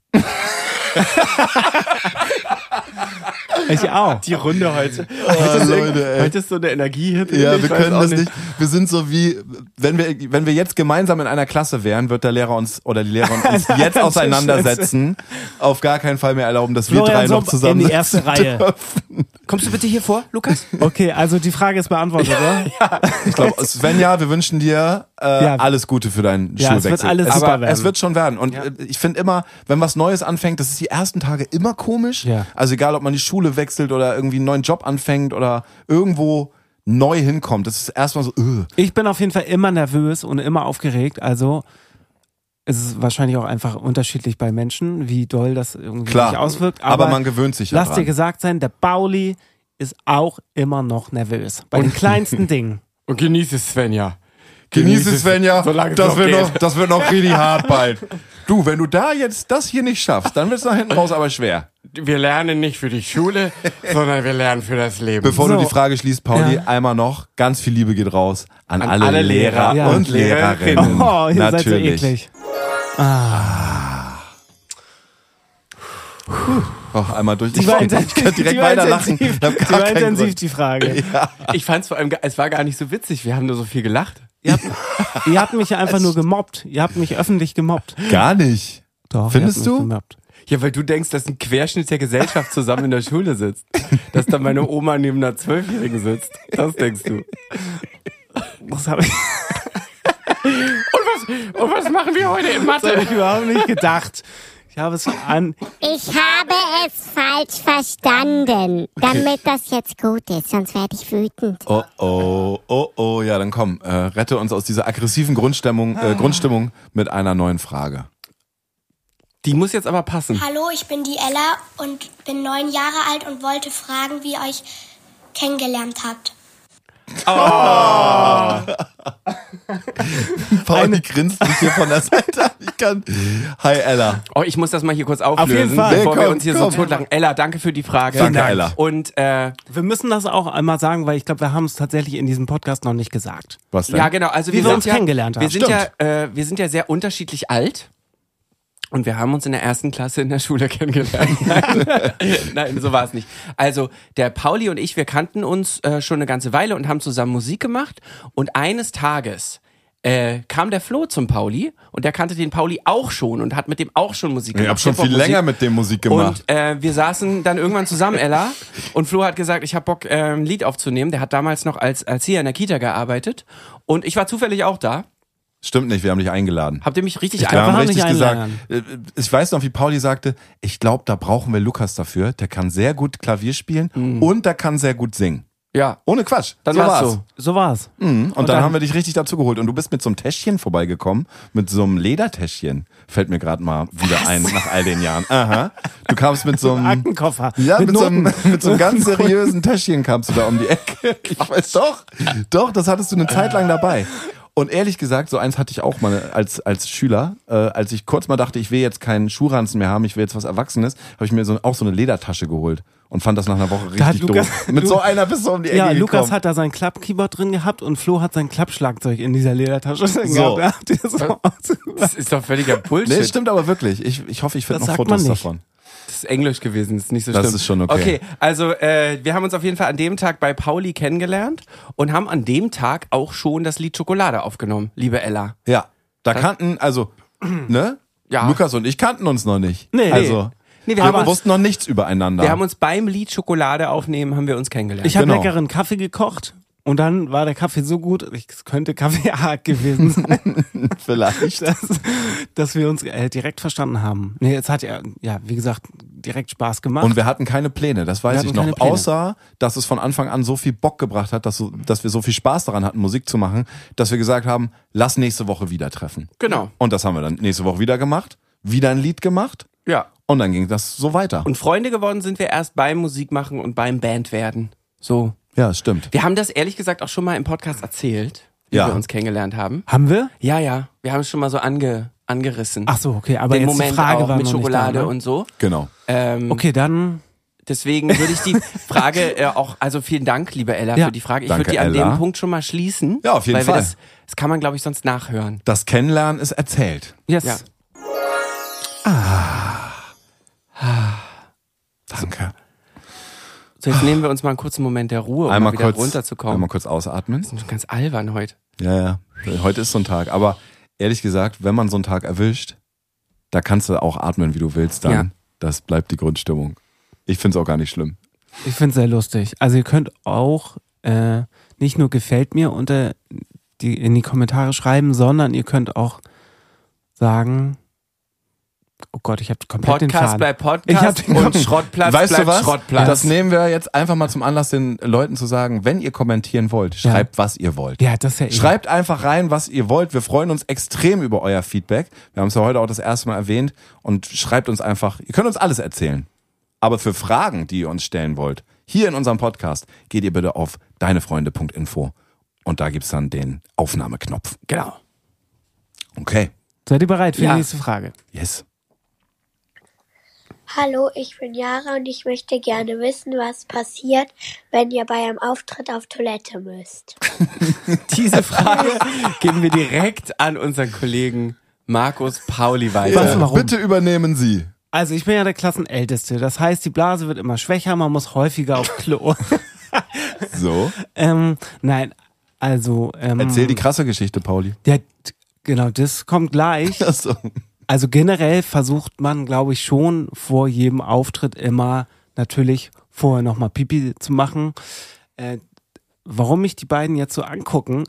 Ich auch. Die Runde heute. Leute, ey. Heute ist so eine Energie hier. Ja, Ich wir weiß können auch das nicht. Wir sind so wie, wenn wir jetzt gemeinsam in einer Klasse wären, wird der Lehrer uns oder die Lehrerin uns jetzt auseinandersetzen. Auf gar keinen Fall mehr erlauben, dass wir Florian drei noch Sob zusammen in die erste Reihe. Kommst du bitte hier vor, Lukas? Okay, also die Frage ist beantwortet, oder? Ich glaube, Svenja, wir wünschen dir alles Gute für deinen Ja, es Schulwechsel. wird alles super werden. Es wird schon werden. Und ich finde immer, wenn was Neues anfängt, das ist die ersten Tage immer komisch. Ja. Also egal, ob man die Schule wechselt oder irgendwie einen neuen Job anfängt oder irgendwo neu hinkommt. Das ist erstmal so, Ich bin auf jeden Fall immer nervös und immer aufgeregt. Also es ist wahrscheinlich auch einfach unterschiedlich bei Menschen, wie doll das irgendwie Klar, sich auswirkt. aber man gewöhnt sich ja Lass dir dran. gesagt sein, der Pauli ist auch immer noch nervös. Bei den kleinsten Dingen. Und genieß es, Svenja. Genieße es, Svenja. solange es Das noch wird geht. noch, das wird noch richtig hart bald. Du, wenn du da jetzt das hier nicht schaffst, dann wird es nach hinten raus aber schwer. wir lernen nicht für die Schule, sondern wir lernen für das Leben. Bevor du So. die Frage schließt, Pauli, Ja. einmal noch, ganz viel Liebe geht raus an alle alle Lehrer Lehrer und und Lehrerinnen. Lehrerinnen. Oh, ihr seid so Natürlich. eklig. Einmal durch. Die war Ich könnte direkt die war weiter lachen. intensiv, Ich hab die gar war keinen intensiv Grund. die Frage. Ich fand's vor allem, es war gar nicht so witzig, wir haben nur so viel gelacht. Ihr habt mich ja einfach nur gemobbt. Ihr habt mich öffentlich gemobbt. Gar nicht. Doch, Findest ihr habt mich du? gemobbt. Ja, weil du denkst, dass ein Querschnitt der Gesellschaft zusammen in der Schule sitzt. Dass da meine Oma neben einer 12-Jährigen sitzt. Das denkst du. Das habe ich, Und was machen wir heute in das hab Mathe? ich überhaupt nicht gedacht. Ich habe es an. Ich habe es falsch verstanden. Damit das jetzt gut ist, sonst werde ich wütend. Oh, ja, dann komm, rette uns aus dieser aggressiven Grundstimmung mit einer neuen Frage. Die muss jetzt aber passen. Hallo, ich bin die Ella und bin 9 Jahre alt und wollte fragen, wie ihr euch kennengelernt habt. Pauli grinst mich hier von der Seite an. Ich kann. Hi Ella. Oh, ich muss das mal hier kurz auflösen, jeden Fall. bevor Nee, wir komm, uns hier komm. so totlachen. Ella, danke für die Frage. Danke, Ella. Und Wir müssen das auch einmal sagen, weil ich glaube, wir haben es tatsächlich in diesem Podcast noch nicht gesagt. Was denn? ja, genau. Also Wie wir sind uns kennengelernt haben. Wir sind ja sehr unterschiedlich alt. Und wir haben uns in der 1. Klasse in der Schule kennengelernt. Nein, so war es nicht. Also der Pauli und ich, wir kannten uns schon eine ganze Weile und haben zusammen Musik gemacht. Und eines Tages kam der Flo zum Pauli und der kannte den Pauli auch schon und hat mit dem auch schon Musik gemacht. Ich habe schon viel Hip-Hop-Musik. länger mit dem Musik gemacht. Und wir saßen dann irgendwann zusammen, Ella, und Flo hat gesagt, ich habe Bock, ein Lied aufzunehmen. Der hat damals noch als Erzieher in der Kita gearbeitet. Und ich war zufällig auch da. Stimmt nicht, wir haben dich eingeladen. Habt ihr mich richtig Wir haben haben richtig nicht gesagt. eingeladen. Ich weiß noch, wie Pauli sagte, ich glaube, da brauchen wir Lukas dafür. Der kann sehr gut Klavier spielen und der kann sehr gut singen. Ja, Ohne Quatsch. dann so war's war's. so. So war's. Und dann dann- haben wir dich richtig dazu geholt. Und du bist mit so einem Täschchen vorbeigekommen, mit so einem Ledertäschchen. Fällt mir gerade mal wieder ein, nach all den Jahren. Aha. Du kamst mit so einem... Aktenkoffer. Ja, mit so einem Noten. ganz seriösen Täschchen kamst du da um die Ecke. Ich weiß doch, das hattest du eine Zeit lang dabei. Und ehrlich gesagt, so eins hatte ich auch mal als Schüler, als ich kurz mal dachte, ich will jetzt keinen Schuhranzen mehr haben, ich will jetzt was Erwachsenes, habe ich mir auch so eine Ledertasche geholt und fand das nach einer Woche Da hat richtig Lukas- doof. Mit so einer bist du um die Ecke Ja, Lukas gekommen. hat da sein Klappkeyboard drin gehabt und Flo hat sein Klappschlagzeug in dieser Ledertasche So. gehabt. Da habt ihr so Das ist doch völliger Bullshit. Nee, stimmt aber wirklich. Ich hoffe, ich finde Das noch sagt man Fotos nicht. davon. Das ist Englisch gewesen, das ist nicht so Das schlimm. ist schon okay. Okay, also wir haben uns auf jeden Fall an dem Tag bei Pauli kennengelernt und haben an dem Tag auch schon das Lied Schokolade aufgenommen, liebe Ella. Ja, da kannten, also, ne? Ja. Lukas und ich kannten uns noch nicht. Nee. Also, Nee, wir wir haben uns- wussten noch nichts übereinander. Wir haben uns beim Lied Schokolade aufnehmen, haben wir uns kennengelernt. Ich habe Genau. leckeren Kaffee gekocht und dann war der Kaffee so gut, es könnte Kaffeeart gewesen sein, vielleicht. dass wir uns direkt verstanden haben. Nee, es hat ja, wie gesagt, direkt Spaß gemacht. Und wir hatten keine Pläne, das weiß Wir ich hatten keine noch. Pläne. Außer, dass es von Anfang an so viel Bock gebracht hat, dass wir so viel Spaß daran hatten, Musik zu machen, dass wir gesagt haben, lass nächste Woche wieder treffen. Genau. Und das haben wir dann nächste Woche wieder gemacht, wieder ein Lied gemacht Ja. und dann ging das so weiter. Und Freunde geworden sind wir erst beim Musikmachen und beim Bandwerden. So. Ja, stimmt. Wir haben das ehrlich gesagt auch schon mal im Podcast erzählt, wie Ja. wir uns kennengelernt haben. Haben wir? Ja. Wir haben es schon mal so angerissen. Ach so, okay, aber Den jetzt Moment die Frage auch war mit noch Schokolade nicht da, ne? und so. Genau. Okay, dann Deswegen würde ich die Frage auch, also vielen Dank, liebe Ella, Ja. für die Frage. Ich Danke, würde die an Ella. dem Punkt schon mal schließen. Ja, auf jeden weil Fall. Das kann man, glaube ich, sonst nachhören. Das Kennenlernen ist erzählt. yes. Ja. Danke. So, jetzt nehmen wir uns mal einen kurzen Moment der Ruhe, um Einmal mal wieder kurz runterzukommen. kurz ausatmen. Wir sind ganz albern heute. Ja. Heute ist so ein Tag. Aber ehrlich gesagt, wenn man so einen Tag erwischt, da kannst du auch atmen, wie du willst. Dann, Ja. das bleibt die Grundstimmung. Ich find's auch gar nicht schlimm. Ich finde es sehr lustig. Also ihr könnt auch nicht nur gefällt mir in die Kommentare schreiben, sondern ihr könnt auch sagen, oh Gott, ich habe komplett den Podcast Faden. bleibt Ich hab Podcast den und Schrottplatz Weißt du bleibt was? Schrottplatz. Das nehmen wir jetzt einfach mal zum Anlass, den Leuten zu sagen, wenn ihr kommentieren wollt, schreibt, was ihr wollt. Ja, das ist ja eh. Schreibt einfach rein, was ihr wollt. Wir freuen uns extrem über euer Feedback. Wir haben es ja heute auch das erste Mal erwähnt. Und schreibt uns einfach, ihr könnt uns alles erzählen. Aber für Fragen, die ihr uns stellen wollt, hier in unserem Podcast, geht ihr bitte auf deinefreunde.info. Und da gibt's dann den Aufnahmeknopf. Genau. Okay. Seid ihr bereit für Ja. die nächste Frage? Yes. Hallo, ich bin Jara und ich möchte gerne wissen, was passiert, wenn ihr bei einem Auftritt auf Toilette müsst. Diese Frage geben wir direkt an unseren Kollegen Markus Pauli weiter. Weißt du warum? Bitte übernehmen Sie. Also ich bin ja der Klassenälteste. Das heißt, die Blase wird immer schwächer, man muss häufiger auf Klo. So. Nein, also... Erzähl die krasse Geschichte, Pauli. Ja, genau, das kommt gleich. Ach so. Also generell versucht man, glaube ich, schon vor jedem Auftritt immer natürlich vorher nochmal Pipi zu machen. Warum mich die beiden jetzt so angucken,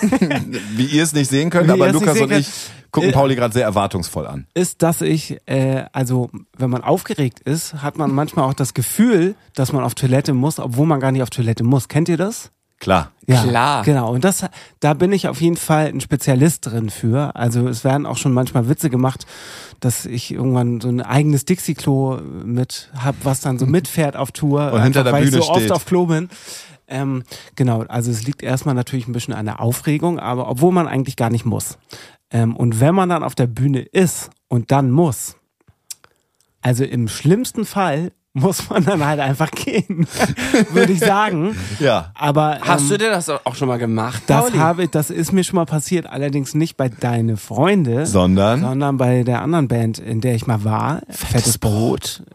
Wie ihr es nicht sehen könnt, Wie aber ihr es Lukas nicht und sehen ich gucken Pauli gerade sehr erwartungsvoll an. ist, dass ich, also wenn man aufgeregt ist, hat man manchmal auch das Gefühl, dass man auf Toilette muss, obwohl man gar nicht auf Toilette muss. Kennt ihr das? Klar. Ja, Klar. Genau. Und da bin ich auf jeden Fall ein Spezialist drin für. Also es werden auch schon manchmal Witze gemacht, dass ich irgendwann so ein eigenes Dixie-Klo mit hab, was dann so mitfährt auf Tour. Und hinter der weil Bühne ich so steht. oft auf Klo bin. Genau, also es liegt erstmal natürlich ein bisschen an der Aufregung, aber obwohl man eigentlich gar nicht muss. Und wenn man dann auf der Bühne ist und dann muss, also im schlimmsten Fall muss man dann halt einfach gehen, würde ich sagen. Ja. Aber Hast du dir das auch schon mal gemacht, das das ist mir schon mal passiert, allerdings nicht bei Deine Freunde, sondern bei der anderen Band, in der ich mal war, Fettes Brot.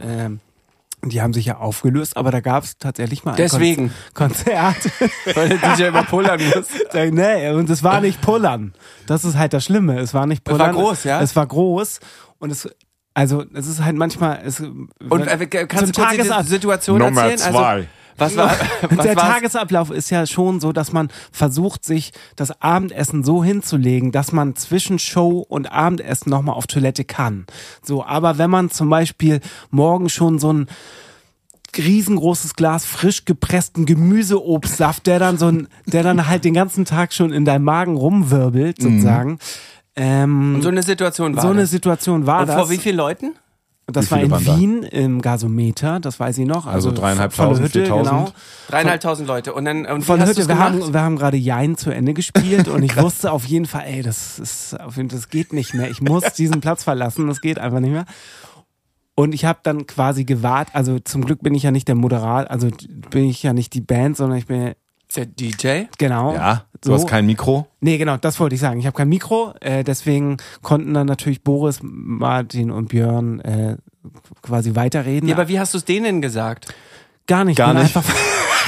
Die haben sich ja aufgelöst, aber da gab es tatsächlich mal ein Deswegen. Konzert. Weil der DJ immer pullern muss. Nee, und es war nicht Pullern. Das ist halt das Schlimme. Es war nicht Pullern. Es war groß, ja? Es war groß und es ist halt manchmal... Und kannst du kurz die Situation Nummer erzählen? 2. Also, was war der Tagesablauf ist ja schon so, dass man versucht, sich das Abendessen so hinzulegen, dass man zwischen Show und Abendessen nochmal auf Toilette kann. So, aber wenn man zum Beispiel morgen schon so ein riesengroßes Glas frisch gepressten Gemüseobstsaft, der dann halt den ganzen Tag schon in deinem Magen rumwirbelt, sozusagen. Und so eine Situation war So eine das. Situation war Und das. vor wie vielen Leuten? Das Wie war viele in waren da? Wien im Gasometer, das weiß ich noch. Also 3.500, volle Hütte, 4.000. genau. 3.500 Leute. Und dann und wie Volle hast Hütte, du's wir gemacht? haben gerade Jein zu Ende gespielt und ich wusste auf jeden Fall, das geht nicht mehr. Ich muss diesen Platz verlassen, das geht einfach nicht mehr. Und ich habe dann quasi gewartet, also zum Glück bin ich ja nicht der Moderator, also bin ich ja nicht die Band, sondern ich bin Der DJ? genau. Ja, du so. hast kein Mikro. Nee, genau, das wollte ich sagen. Ich habe kein Mikro, deswegen konnten dann natürlich Boris, Martin und Björn quasi weiterreden. Ja, aber wie hast du es denen gesagt? Gar nicht. Gar bin nicht. Einfach,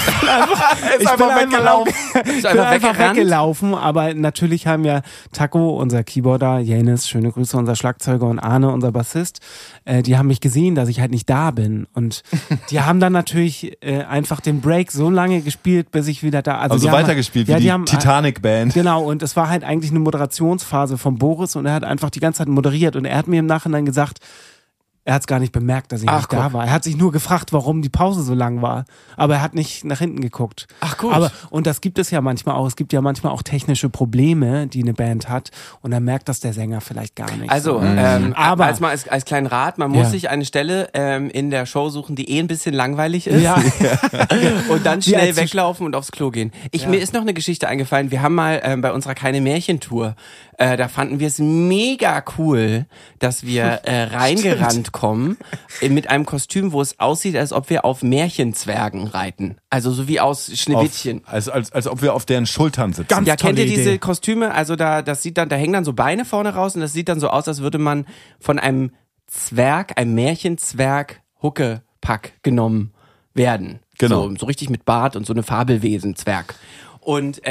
Ist einfach weggelaufen. Bist du Ich bin einfach einfach weggerannt? weggelaufen, aber natürlich haben ja Taco, unser Keyboarder, Janis, schöne Grüße, unser Schlagzeuger und Arne, unser Bassist, die haben mich gesehen, dass ich halt nicht da bin und die haben dann natürlich einfach den Break so lange gespielt, bis ich wieder da, Also die haben- weitergespielt, ja, wie die die haben, Titanic-Band. Genau, und es war halt eigentlich eine Moderationsphase von Boris und er hat einfach die ganze Zeit moderiert und er hat mir im Nachhinein gesagt, er hat es gar nicht bemerkt, dass ich nicht da war. Er hat sich nur gefragt, warum die Pause so lang war. Aber er hat nicht nach hinten geguckt. Ach gut. Und das gibt es ja manchmal auch. Es gibt ja manchmal auch technische Probleme, die eine Band hat. Und dann merkt das der Sänger vielleicht gar nicht. Also, Aber- als kleinen Rat, man muss Ja. sich eine Stelle in der Show suchen, die ein bisschen langweilig ist. Ja. Und dann Die schnell als- weglaufen und aufs Klo gehen. Mir ist noch eine Geschichte eingefallen. Wir haben mal bei unserer Keine Märchentour, da fanden wir es mega cool, dass wir reingerannt kommen mit einem Kostüm, wo es aussieht, als ob wir auf Märchenzwergen reiten. Also so wie aus Schneewittchen. Als ob wir auf deren Schultern sitzen. Ganz Ja, kennt ihr tolle diese Idee. Kostüme? Also da hängen dann so Beine vorne raus und das sieht dann so aus, als würde man von einem Zwerg, einem Märchenzwerg, Huckepack genommen werden. Genau. So richtig mit Bart und so eine Fabelwesen-Zwerg. Und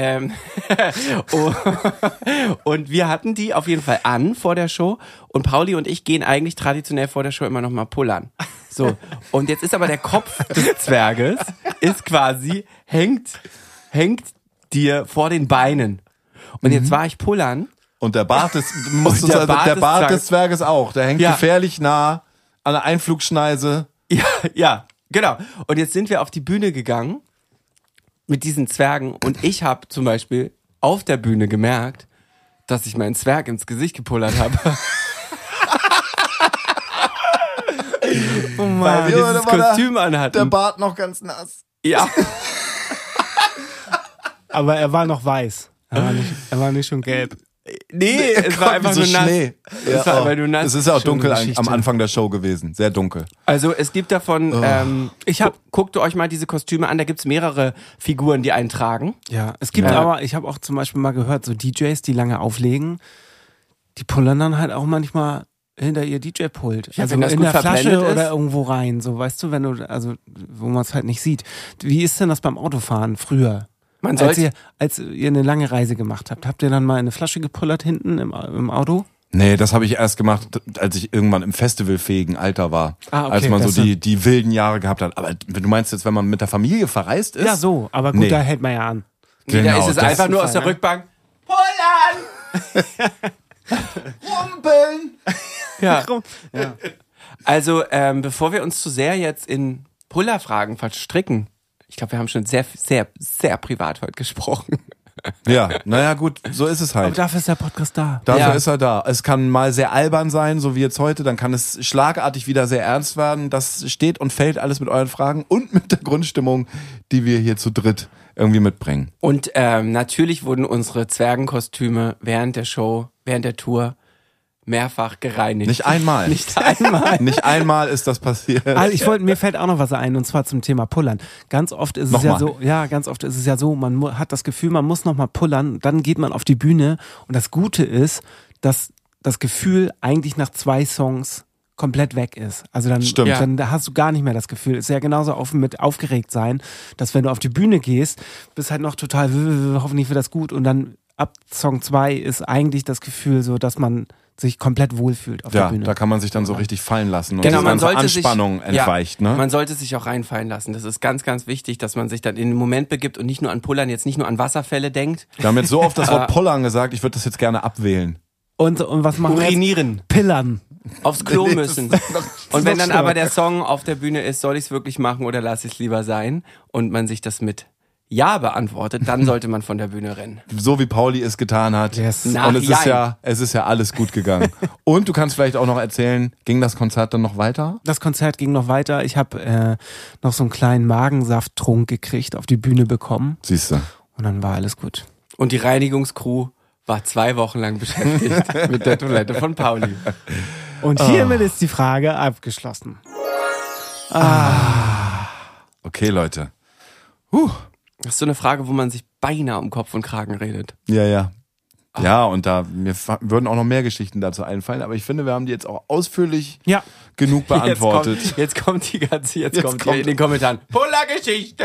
und wir hatten die auf jeden Fall an vor der Show und Pauli und ich gehen eigentlich traditionell vor der Show immer noch mal pullern. So, und jetzt ist aber der Kopf des Zwerges ist quasi hängt dir vor den Beinen. Und jetzt war ich pullern. Und der Bart des, der Bart der des Bart Zwerges. des Zwerges auch. Der hängt Ja. gefährlich nah an der Einflugschneise. Ja, genau. Und jetzt sind wir auf die Bühne gegangen mit diesen Zwergen und ich habe zum Beispiel auf der Bühne gemerkt, dass ich meinen Zwerg ins Gesicht gepullert habe. Weil wir Junge, dieses da war Kostüm Der anhatten. Bart noch ganz nass. Ja. Aber er war noch weiß. Er war nicht schon gelb. Nee, es war einfach so nur nass. Schnee. Es war einfach nur nass. Es ist ja auch Schöne dunkel Geschichte. am Anfang der Show gewesen. Sehr dunkel. Also es gibt davon, guckt euch mal diese Kostüme an, da gibt's mehrere Figuren, die einen tragen. Ja, es gibt aber, ich habe auch zum Beispiel mal gehört, so DJs, die lange auflegen, die pullern dann halt auch manchmal hinter ihr DJ-Pult. Ja, Also wenn das in gut der Flasche verblendet ist. oder irgendwo rein, so weißt du, wenn du, also wo man es halt nicht sieht. Wie ist denn das beim Autofahren früher? Man Als sollte, ihr eine lange Reise gemacht habt ihr dann mal eine Flasche gepullert hinten im Auto? Nee, das habe ich erst gemacht, als ich irgendwann im festivalfähigen Alter war. Ah, okay, als man so das die wilden Jahre gehabt hat. Aber du meinst jetzt, wenn man mit der Familie verreist ist? Ja, so, aber gut, Nee. da hält man ja an. da Genau, ist es das einfach ist nur ein aus der Fall, ne? Rückbank. Pullern! Rumpeln! Ja. Also, bevor wir uns zu sehr jetzt in Pullerfragen verstricken, ich glaube, wir haben schon sehr, sehr, sehr privat heute gesprochen. Ja, naja gut, so ist es Aber halt. dafür ist der Podcast da. Dafür Ja. ist er da. Es kann mal sehr albern sein, so wie jetzt heute, dann kann es schlagartig wieder sehr ernst werden. Das steht und fällt alles mit euren Fragen und mit der Grundstimmung, die wir hier zu dritt irgendwie mitbringen. Und natürlich wurden unsere Zwergenkostüme während der Show, während der Tour mehrfach gereinigt. Nicht einmal. Nicht einmal. Nicht einmal ist das passiert. Also mir fällt auch noch was ein, und zwar zum Thema Pullern. Ganz oft ist es ja so, man hat das Gefühl, man muss nochmal pullern, dann geht man auf die Bühne, und das Gute ist, dass das Gefühl eigentlich nach 2 Songs komplett weg ist. Also Stimmt. dann hast du gar nicht mehr das Gefühl. Ist ja genauso mit aufgeregt sein, dass wenn du auf die Bühne gehst, bist halt noch total, hoffentlich wird das gut, und dann ab Song 2 ist eigentlich das Gefühl so, dass man sich komplett wohlfühlt auf der Ja, Bühne. da kann man sich dann so richtig fallen lassen und Genau, die man ganze sollte Anspannung sich, entweicht. Ne? Man sollte sich auch reinfallen lassen. Das ist ganz, ganz wichtig, dass man sich dann in den Moment begibt und nicht nur an Pullern, jetzt nicht nur an Wasserfälle denkt. Wir haben jetzt so oft das Wort Pullern gesagt, ich würde das jetzt gerne abwählen. Und was machen wir jetzt? Urinieren. Pillern. Aufs Klo Nee, müssen. das Und wenn dann schlimmer. aber der Song auf der Bühne ist, soll ich es wirklich machen oder lasse ich es lieber sein? Und man sich das mit Ja beantwortet, dann sollte man von der Bühne rennen. So wie Pauli es getan hat. Yes. Und es ist ja alles gut gegangen. Und du kannst vielleicht auch noch erzählen, ging das Konzert dann noch weiter? Das Konzert ging noch weiter. Ich habe noch so einen kleinen Magensafttrunk gekriegt, auf die Bühne bekommen, Siehst du. und dann war alles gut. Und die Reinigungskrew war 2 Wochen lang beschäftigt mit der Toilette von Pauli. Und hiermit ist die Frage abgeschlossen. Okay, Leute. Das ist so eine Frage, wo man sich beinahe um Kopf und Kragen redet. Ja, ja. Ja, und mir würden auch noch mehr Geschichten dazu einfallen, aber ich finde, wir haben die jetzt auch ausführlich Ja. genug beantwortet. Jetzt kommt die ganze, jetzt kommt kommt- hier in den Kommentaren Puller-Geschichten.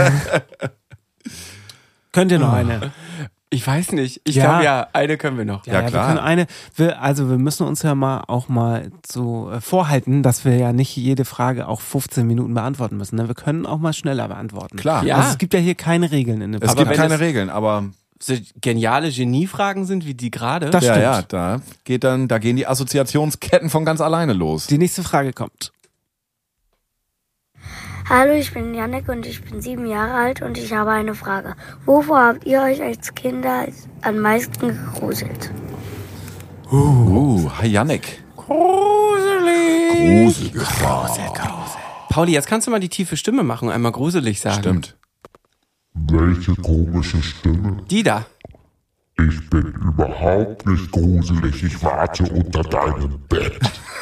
Könnt ihr noch eine? Ich weiß nicht. Ich Ja. glaube ja, eine können wir noch. Ja, klar. Wir können wir müssen uns ja auch mal so vorhalten, dass wir ja nicht jede Frage auch 15 Minuten beantworten müssen. Ne? Wir können auch mal schneller beantworten. Klar. Ja. Also es gibt ja hier keine Regeln in dem Es Aber gibt wenn keine es- Regeln, aber So geniale Geniefragen sind wie die gerade. Das ja, stimmt. ja, da gehen die Assoziationsketten von ganz alleine los. Die nächste Frage kommt. Hallo, ich bin Jannik und ich bin 7 Jahre alt und ich habe eine Frage. Wovor habt ihr euch als Kinder am meisten gegruselt? Hi Jannik. Gruselig. Pauli, jetzt kannst du mal die tiefe Stimme machen und einmal gruselig sagen. Stimmt. Welche komische Stimme? Die da. Ich bin überhaupt nicht gruselig. Ich warte unter deinem Bett.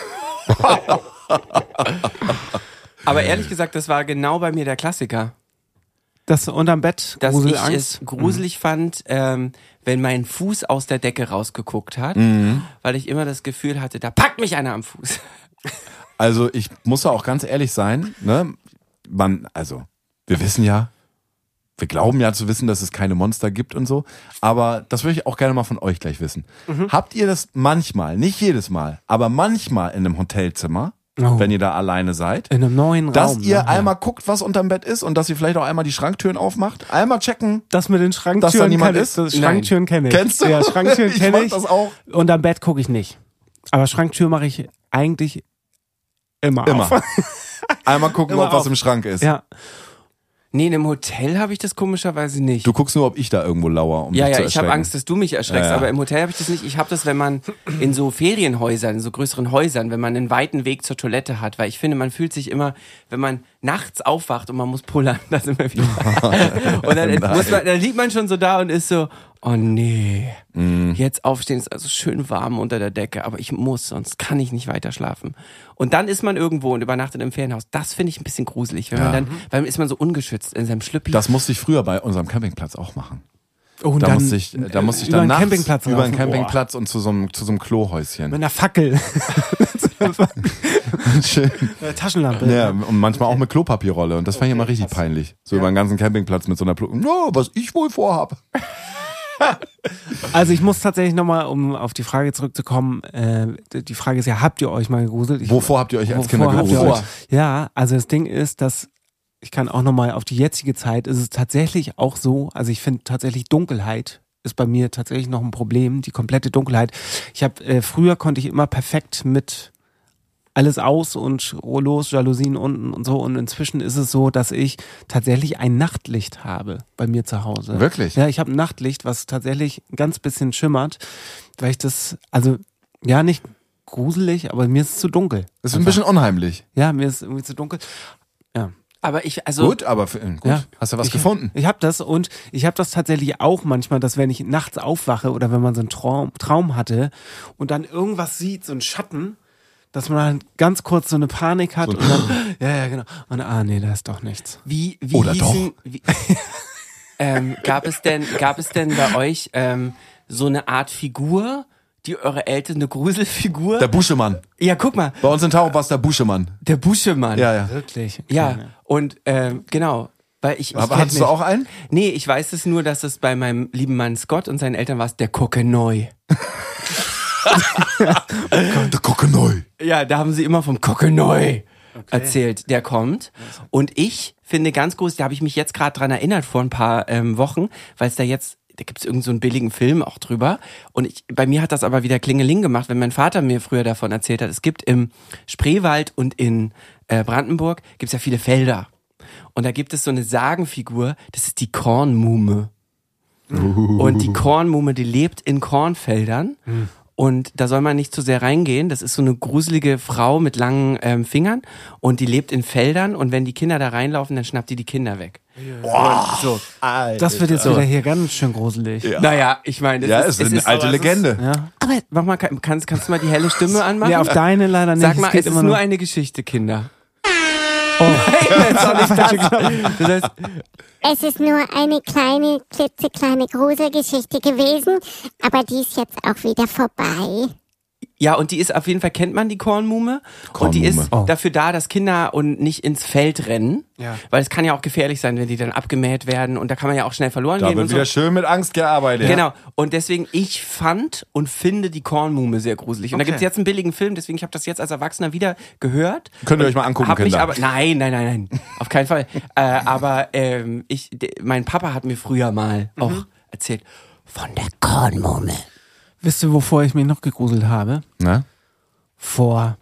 Aber ehrlich gesagt, das war genau bei mir der Klassiker. Das unterm Bett, Dass ich Gruselangst. es gruselig fand, wenn mein Fuß aus der Decke rausgeguckt hat, weil ich immer das Gefühl hatte, da packt mich einer am Fuß. Also ich muss da auch ganz ehrlich sein, ne? Wir wissen ja, wir glauben ja zu wissen, dass es keine Monster gibt und so, aber das würde ich auch gerne mal von euch gleich wissen. Habt ihr das manchmal, nicht jedes Mal, aber manchmal in einem Hotelzimmer, Oh. wenn ihr da alleine seid, In einem neuen dass Raum. ihr ne? einmal guckt, was unterm Bett ist und dass ihr vielleicht auch einmal die Schranktüren aufmacht, einmal checken. Das mit den Schranktüren Dass da niemand kenn ich. ist? Das Schranktüren kenne ich. Kennst du? Ja, Schranktüren Ich kenne mach ich. das auch. Unterm Bett gucke ich nicht. Aber Schranktür mache ich eigentlich immer Immer. auf. Einmal gucken, Immer ob was auf. im Schrank ist. Ja. Nee, in einem Hotel habe ich das komischerweise nicht. Du guckst nur, ob ich da irgendwo lauer, um Ja, dich ja, zu ich habe erschrecken. Angst, dass du mich erschreckst, Ja, ja. aber im Hotel habe ich das nicht. Ich habe das, wenn man in so Ferienhäusern, in so größeren Häusern, wenn man einen weiten Weg zur Toilette hat, weil ich finde, man fühlt sich immer, wenn man nachts aufwacht und man muss pullern, da sind wir wieder. Und dann liegt man schon so da und ist so, Oh nee. Jetzt aufstehen ist also schön warm unter der Decke, aber ich muss, sonst kann ich nicht weiter schlafen. Und dann ist man irgendwo und übernachtet im Ferienhaus. Das finde ich ein bisschen gruselig, wenn man dann, weil ist man so ungeschützt in seinem Schlüppi. Das musste ich früher bei unserem Campingplatz auch machen. Oh, und Da dann musste ich über dann einen nachts Campingplatz über einen laufen. Campingplatz und zu so einem Klohäuschen. Mit einer Fackel. Schön. Taschenlampe. Ja, und manchmal auch mit Klopapierrolle. Und das fand ich immer richtig peinlich. So über den ganzen Campingplatz mit so einer was ich wohl vorhab. Also ich muss tatsächlich nochmal, um auf die Frage zurückzukommen, die Frage ist ja, habt ihr euch mal gegruselt? Wovor habt ihr euch als Kinder Wovor habt ihr gegruselt? euch- Ja, also das Ding ist, dass ich kann auch nochmal auf die jetzige Zeit, ist es tatsächlich auch so, also ich finde tatsächlich Dunkelheit ist bei mir tatsächlich noch ein Problem, die komplette Dunkelheit. Ich habe früher konnte ich immer perfekt mit alles aus und los, Jalousien unten und so. Und inzwischen ist es so, dass ich tatsächlich ein Nachtlicht habe bei mir zu Hause. Wirklich? Ja, ich habe ein Nachtlicht, was tatsächlich ein ganz bisschen schimmert, weil ich das, also ja, nicht gruselig, aber mir ist es zu dunkel. Das ist ein bisschen unheimlich. Ja, mir ist irgendwie zu dunkel. Ja. Aber ich, also. Gut, aber gut. Ja. Hast du was gefunden? Ich habe das und ich habe das tatsächlich auch manchmal, dass wenn ich nachts aufwache oder wenn man so einen Traum hatte und dann irgendwas sieht, so einen Schatten, dass man dann ganz kurz so eine Panik hat und dann, ja, genau. Und nee, da ist doch nichts. Wie Oder hießen, wie, gab es denn bei euch so eine Art Figur, die eure Eltern, eine Gruselfigur? Der Buschemann. Ja, guck mal, Bei uns in Tauch war es der Buschemann. der Buschemann. Ja. Wirklich? Ja, und genau. Weil ich Aber kenn hattest du nicht. auch einen? Nee, ich weiß es nur, dass es bei meinem lieben Mann Scott und seinen Eltern war es der Kokenoi. Der Kokenoi. Ja, da haben sie immer vom Kokenoi erzählt, der kommt. Und ich finde ganz groß, da habe ich mich jetzt gerade dran erinnert vor ein paar Wochen, weil es da gibt's irgend so einen billigen Film auch drüber. Und bei mir hat das aber wieder Klingeling gemacht, wenn mein Vater mir früher davon erzählt hat. Es gibt im Spreewald und in Brandenburg gibt's ja viele Felder. Und da gibt es so eine Sagenfigur, das ist die Kornmuhme. Und die Kornmuhme, die lebt in Kornfeldern. Und da soll man nicht zu sehr reingehen. Das ist so eine gruselige Frau mit langen Fingern. Und die lebt in Feldern. Und wenn die Kinder da reinlaufen, dann schnappt die Kinder weg. So. Das wird jetzt wieder hier ganz schön gruselig. Ja. Naja, ich meine, Ja, es ist eine alte Legende. Ja. Aber mach mal, kannst du mal die helle Stimme anmachen? Ja, auf deine leider nicht. Sag mal, geht es ist immer nur noch- eine Geschichte, Kinder. Oh. Nein, das ist doch nicht das. Das heißt, Es ist nur eine kleine, klitzekleine Gruselgeschichte gewesen, aber die ist jetzt auch wieder vorbei. ja, und die ist auf jeden Fall, kennt man die Kornmuhme? Und die ist Oh. dafür da, dass Kinder und nicht ins Feld rennen. Ja. Weil es kann ja auch gefährlich sein, wenn die dann abgemäht werden. Und da kann man ja auch schnell verloren Da gehen. wird Und wieder so. schön mit Angst gearbeitet. Genau. Und deswegen, ich fand und finde die Kornmuhme sehr gruselig. Und da Okay. gibt's jetzt einen billigen Film, deswegen ich habe das jetzt als Erwachsener wieder gehört. Könnt ihr euch mal angucken, Hab mich Kinder. aber, nein, auf keinen Fall. Aber mein Papa hat mir früher mal auch erzählt von der Kornmuhme. Wisst ihr, wovor ich mich noch gegruselt habe? Ne? Vor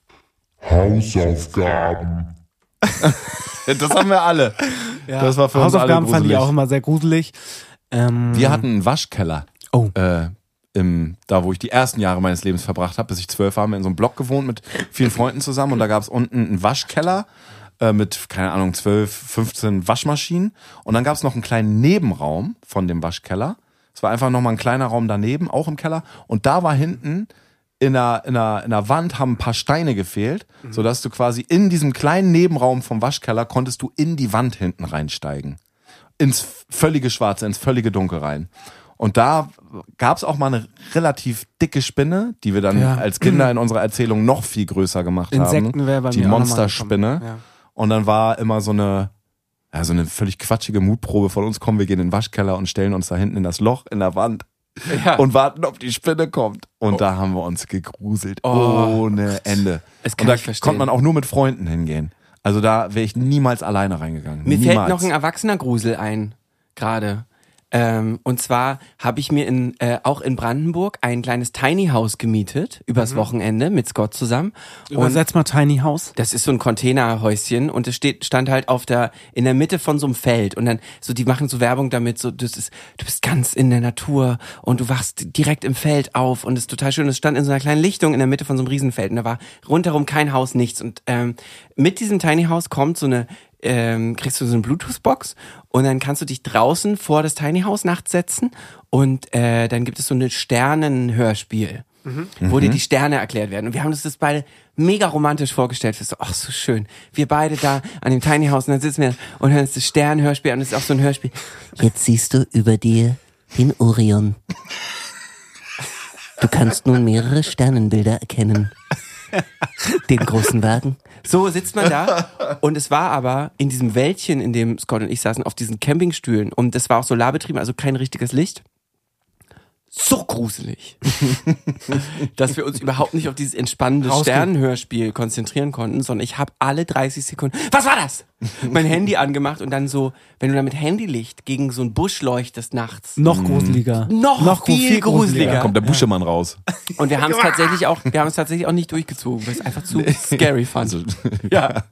Hausaufgaben. Das haben wir alle. Das war für uns alle Hausaufgaben fand ich gruselig. auch immer sehr gruselig. Wir hatten einen Waschkeller. Oh. Da wo ich die ersten Jahre meines Lebens verbracht habe, bis ich 12 war, haben wir in so einem Block gewohnt mit vielen Freunden zusammen und da gab es unten einen Waschkeller mit, keine Ahnung, 12, 15 Waschmaschinen und dann gab es noch einen kleinen Nebenraum von dem Waschkeller. Es war einfach nochmal ein kleiner Raum daneben, auch im Keller und da war hinten in einer Wand haben ein paar Steine gefehlt, sodass du quasi in diesem kleinen Nebenraum vom Waschkeller konntest du in die Wand hinten reinsteigen. Ins völlige Schwarze, ins völlige Dunkel rein. Und da gab's auch mal eine relativ dicke Spinne, die wir dann Ja. als Kinder in unserer Erzählung noch viel größer gemacht Insekten haben. wäre bei Die mir auch noch mal Monsterspinne. gekommen. Ja. Und dann war immer so eine völlig quatschige Mutprobe von uns. Komm, wir gehen in den Waschkeller und stellen uns da hinten in das Loch in der Wand Ja. und warten, ob die Spinne kommt. Und da haben wir uns gegruselt ohne Ende. Das Und kann da ich verstehen. konnte man auch nur mit Freunden hingehen. Also da wäre ich niemals alleine reingegangen. Mir niemals. fällt noch ein Erwachsener-Grusel ein, gerade. Und zwar habe ich mir auch in Brandenburg ein kleines Tiny House gemietet, übers Wochenende mit Scott zusammen. Und Übersetz mal Tiny House. das ist so ein Containerhäuschen und es stand halt in der Mitte von so einem Feld und dann die machen so Werbung damit, so du bist ganz in der Natur und du wachst direkt im Feld auf und es ist total schön. Es stand in so einer kleinen Lichtung in der Mitte von so einem Riesenfeld und da war rundherum kein Haus, nichts und mit diesem Tiny House kommt so eine kriegst du so eine Bluetooth-Box und dann kannst du dich draußen vor das Tiny House nachts setzen und dann gibt es so ein Sternenhörspiel, wo dir die Sterne erklärt werden. Und wir haben uns das beide mega romantisch vorgestellt. Wir so, ach so schön. Wir beide da an dem Tiny House und dann sitzen wir und hören das Sternenhörspiel und es ist auch so ein Hörspiel. Jetzt siehst du über dir den Orion. Du kannst nun mehrere Sternenbilder erkennen. Den großen Wagen. So sitzt man da und es war aber in diesem Wäldchen, in dem Scott und ich saßen, auf diesen Campingstühlen und das war auch solarbetrieben, also kein richtiges Licht. So gruselig, dass wir uns überhaupt nicht auf dieses entspannende Sternenhörspiel konzentrieren konnten, sondern ich habe alle 30 Sekunden, was war das? Mein Handy angemacht und dann so, wenn du da mit Handylicht gegen so einen Busch leuchtest nachts. Noch gruseliger. Noch viel gruseliger. Da kommt der Buschemann raus. Und wir haben es tatsächlich auch nicht durchgezogen, weil ich es einfach zu scary fand. Also, ja.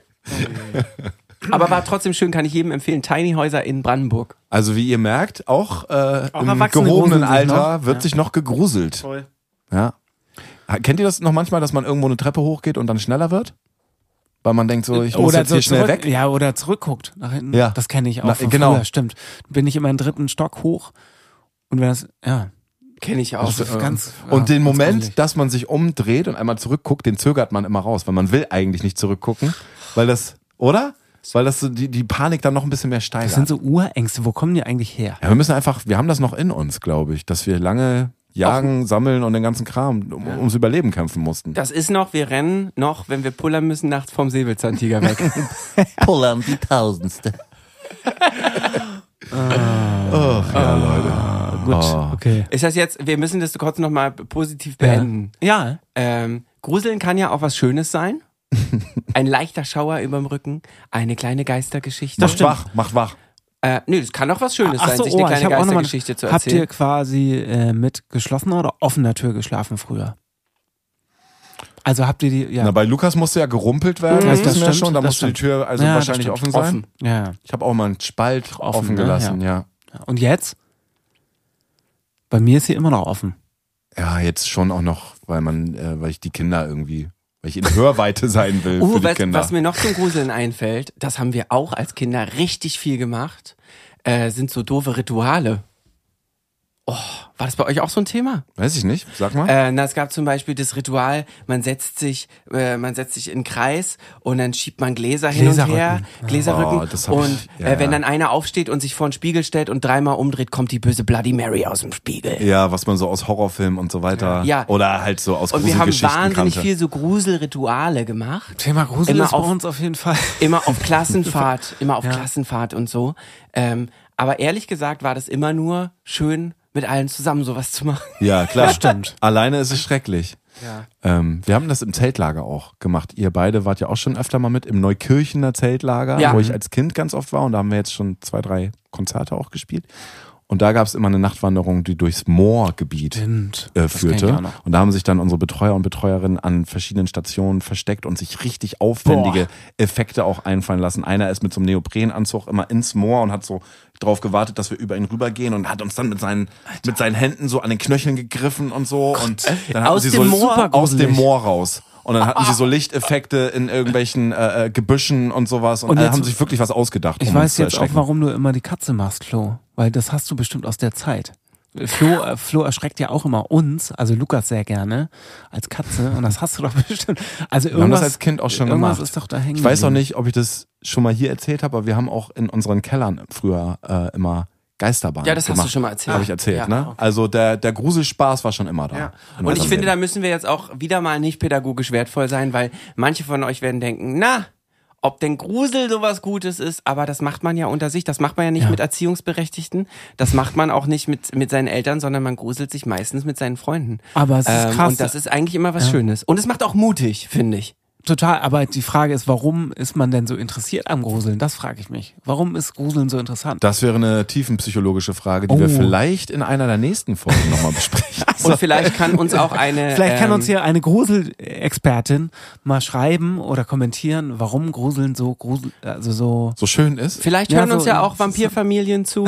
Aber war trotzdem schön, kann ich jedem empfehlen. Tiny Häuser in Brandenburg. Also wie ihr merkt, auch im Erwachsene gehobenen gruseln sich Alter noch. wird sich noch gegruselt. Voll. Ja. Kennt ihr das noch manchmal, dass man irgendwo eine Treppe hochgeht und dann schneller wird? Weil man denkt so, ich muss jetzt hier schnell weg. Ja, oder zurückguckt nach hinten. Ja. Das kenne ich auch von genau. früher, stimmt. Bin ich immer im 3. Stock hoch und wenn das, ja. Kenne ich auch. Das ist ganz, Und den ganz Moment, gruselig. dass man sich umdreht und einmal zurückguckt, den zögert man immer raus, weil man will eigentlich nicht zurückgucken, weil das, oder? Weil das so die Panik dann noch ein bisschen mehr steigert. Das sind so Urängste. Wo kommen die eigentlich her? Ja, wir haben das noch in uns, glaube ich, dass wir lange jagen, sammeln und den ganzen Kram ums Überleben kämpfen mussten. Das ist noch, wir rennen noch, wenn wir pullern müssen, nachts vom Säbelzahntiger weg. Pullern die Tausendste. Ja, Leute. Gut, okay. Ist das jetzt, wir müssen das kurz nochmal positiv beenden. Ja. Gruseln kann ja auch was Schönes sein. Ein leichter Schauer überm Rücken, eine kleine Geistergeschichte. Macht wach. Das kann auch was Schönes sein, so, sich eine kleine ich hab auch noch mal- Geistergeschichte zu Habt erzählen. ihr quasi mit geschlossener oder offener Tür geschlafen früher? Also habt ihr die, ja. Na, bei Lukas musste ja gerumpelt werden, Das das wissen wir stimmt, schon, da das musste die stimmt. Tür also Ja, das wahrscheinlich stimmt. offen sein. Offen. Ja. Ich habe auch mal einen Spalt offen ne? gelassen, ja. Und jetzt? Bei mir ist sie immer noch offen. Ja, jetzt schon auch noch, weil ich die Kinder irgendwie, weil ich in Hörweite sein will für die Kinder. Was mir noch zum Gruseln einfällt, das haben wir auch als Kinder richtig viel gemacht, sind so doofe Rituale. Oh, war das bei euch auch so ein Thema? Weiß ich nicht, sag mal. Es gab zum Beispiel das Ritual, man setzt sich in einen Kreis und dann schiebt man Gläser hin und her, Gläserrücken. Oh, das hab und ich- ja, wenn ja. dann einer aufsteht und sich vor den Spiegel stellt und dreimal umdreht, kommt die böse Bloody Mary aus dem Spiegel. Ja, was man so aus Horrorfilmen und so weiter Ja. oder halt so aus Und wir haben Gruselgeschichten wahnsinnig kannte. viel so Gruselrituale gemacht. Thema Grusel Immer ist bei auf- uns auf jeden Fall. Immer auf Klassenfahrt, Ja. Klassenfahrt und so. Aber ehrlich gesagt war das immer nur schön, mit allen zusammen sowas zu machen. Ja, klar. Das stimmt. Alleine ist es schrecklich. Ja. Wir haben das im Zeltlager auch gemacht. Ihr beide wart ja auch schon öfter mal mit im Neukirchener Zeltlager, Ja. wo ich als Kind ganz oft war. Und da haben wir jetzt schon 2, 3 Konzerte auch gespielt. Und da gab es immer eine Nachtwanderung, die durchs Moorgebiet Stimmt. Das kenn ich führte. auch noch. Und da haben sich dann unsere Betreuer und Betreuerinnen an verschiedenen Stationen versteckt und sich richtig aufwendige Effekte auch einfallen lassen. Einer ist mit so einem Neoprenanzug immer ins Moor und hat so drauf gewartet, dass wir über ihn rübergehen und hat uns dann mit seinen Händen so an den Knöcheln gegriffen und so. Und dann hatten Aus sie dem so Moor? Super aus dem gruselig. Moor raus. Und dann hatten sie so Lichteffekte in irgendwelchen Gebüschen und sowas und Und jetzt- haben sich wirklich was ausgedacht. Ich um uns weiß zu jetzt auch, erschrecken. warum du immer die Katze machst, Flo. Weil das hast du bestimmt aus der Zeit. Flo erschreckt ja auch immer uns, also Lukas sehr gerne, als Katze. Und das hast du doch bestimmt. Also Wir haben das irgendwas, als Kind auch schon irgendwas gemacht. ist doch da hängen Ich weiß auch geblieben. nicht, ob ich das schon mal hier erzählt habe, aber wir haben auch in unseren Kellern früher immer Geisterbahn Ja, das hast gemacht. du schon mal erzählt. Habe ich erzählt, Ja, ne? okay. Also der Gruselspaß war schon immer da. Ja. In Und ich unserem finde, da Leben. müssen wir jetzt auch wieder mal nicht pädagogisch wertvoll sein, weil manche von euch werden denken, na, ob denn Grusel sowas Gutes ist, aber das macht man ja unter sich, das macht man ja nicht mit Erziehungsberechtigten, das macht man auch nicht mit seinen Eltern, sondern man gruselt sich meistens mit seinen Freunden. Aber es ist krass. Und das ist eigentlich immer was Schönes. Und es macht auch mutig, finde ich. Total, aber die Frage ist, warum ist man denn so interessiert am Gruseln? Das frage ich mich. Warum ist Gruseln so interessant? Das wäre eine tiefenpsychologische Frage, die wir vielleicht in einer der nächsten Folgen nochmal besprechen. Und vielleicht kann uns auch eine... Vielleicht kann uns hier eine Gruselexpertin mal schreiben oder kommentieren, warum Gruseln so So schön ist. Vielleicht Ja, hören uns so- ja auch Vampirfamilien zu.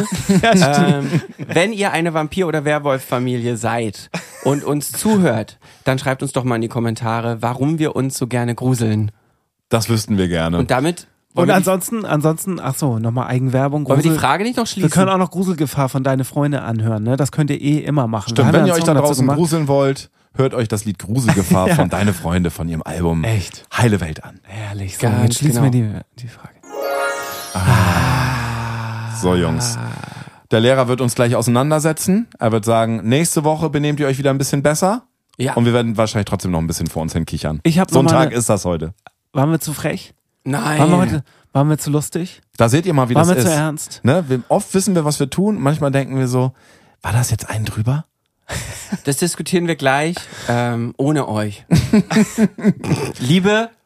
Wenn ihr eine Vampir- oder Werwolf-Familie seid und uns zuhört, dann schreibt uns doch mal in die Kommentare, warum wir uns so gerne gruseln. Das wüssten wir gerne. Und damit Und ansonsten, ach so, nochmal Eigenwerbung. Wollen wir die Frage nicht noch schließen? Wir können auch noch Gruselgefahr von Deine Freunde anhören, ne? Das könnt ihr immer machen. Stimmt, wenn ihr euch da draußen gruseln wollt, hört euch das Lied Gruselgefahr von Deine Freunde von ihrem Album Heile Welt an. Herrlich. So, jetzt schließen wir die Frage. So, Jungs. Der Lehrer wird uns gleich auseinandersetzen. Er wird sagen, nächste Woche benehmt ihr euch wieder ein bisschen besser. Ja. Und wir werden wahrscheinlich trotzdem noch ein bisschen vor uns hinkichern. So ein Tag ist das heute. Waren wir zu frech? Nein. Waren wir zu lustig? Da seht ihr mal, wie das ist. Waren wir zu ernst? Ne? Oft wissen wir, was wir tun. Manchmal denken wir so, war das jetzt einen drüber? Das diskutieren wir gleich ohne euch. Liebe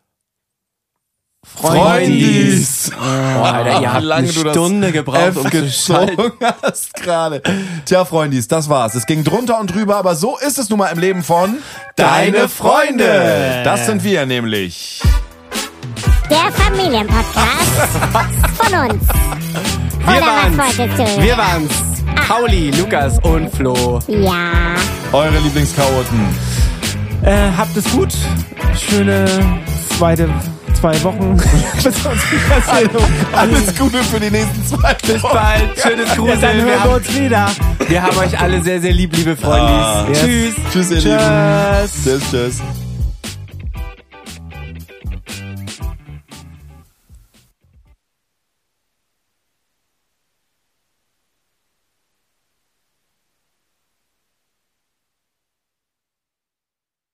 Freundis. Oh, Alter, ihr habt eine Stunde gebraucht, um zu schalten. Hast gerade. Tja, Freundis, das war's. Es ging drunter und drüber, aber so ist es nun mal im Leben von Deine Freunde. Das sind wir nämlich. Der Familienpodcast von uns. Wir waren's. Pauli, Lukas und Flo. Ja. Eure Lieblingschaoten. Habt es gut. Schöne 2 Wochen. Alles Gute für die nächsten 2 Wochen. Bis bald. Schönes Gruseln. Dann hören wir uns wieder. Wir haben euch alle sehr, sehr lieb, liebe Freundis. Yes. Tschüss. Tschüss, ihr Lieben. Tschüss, tschüss.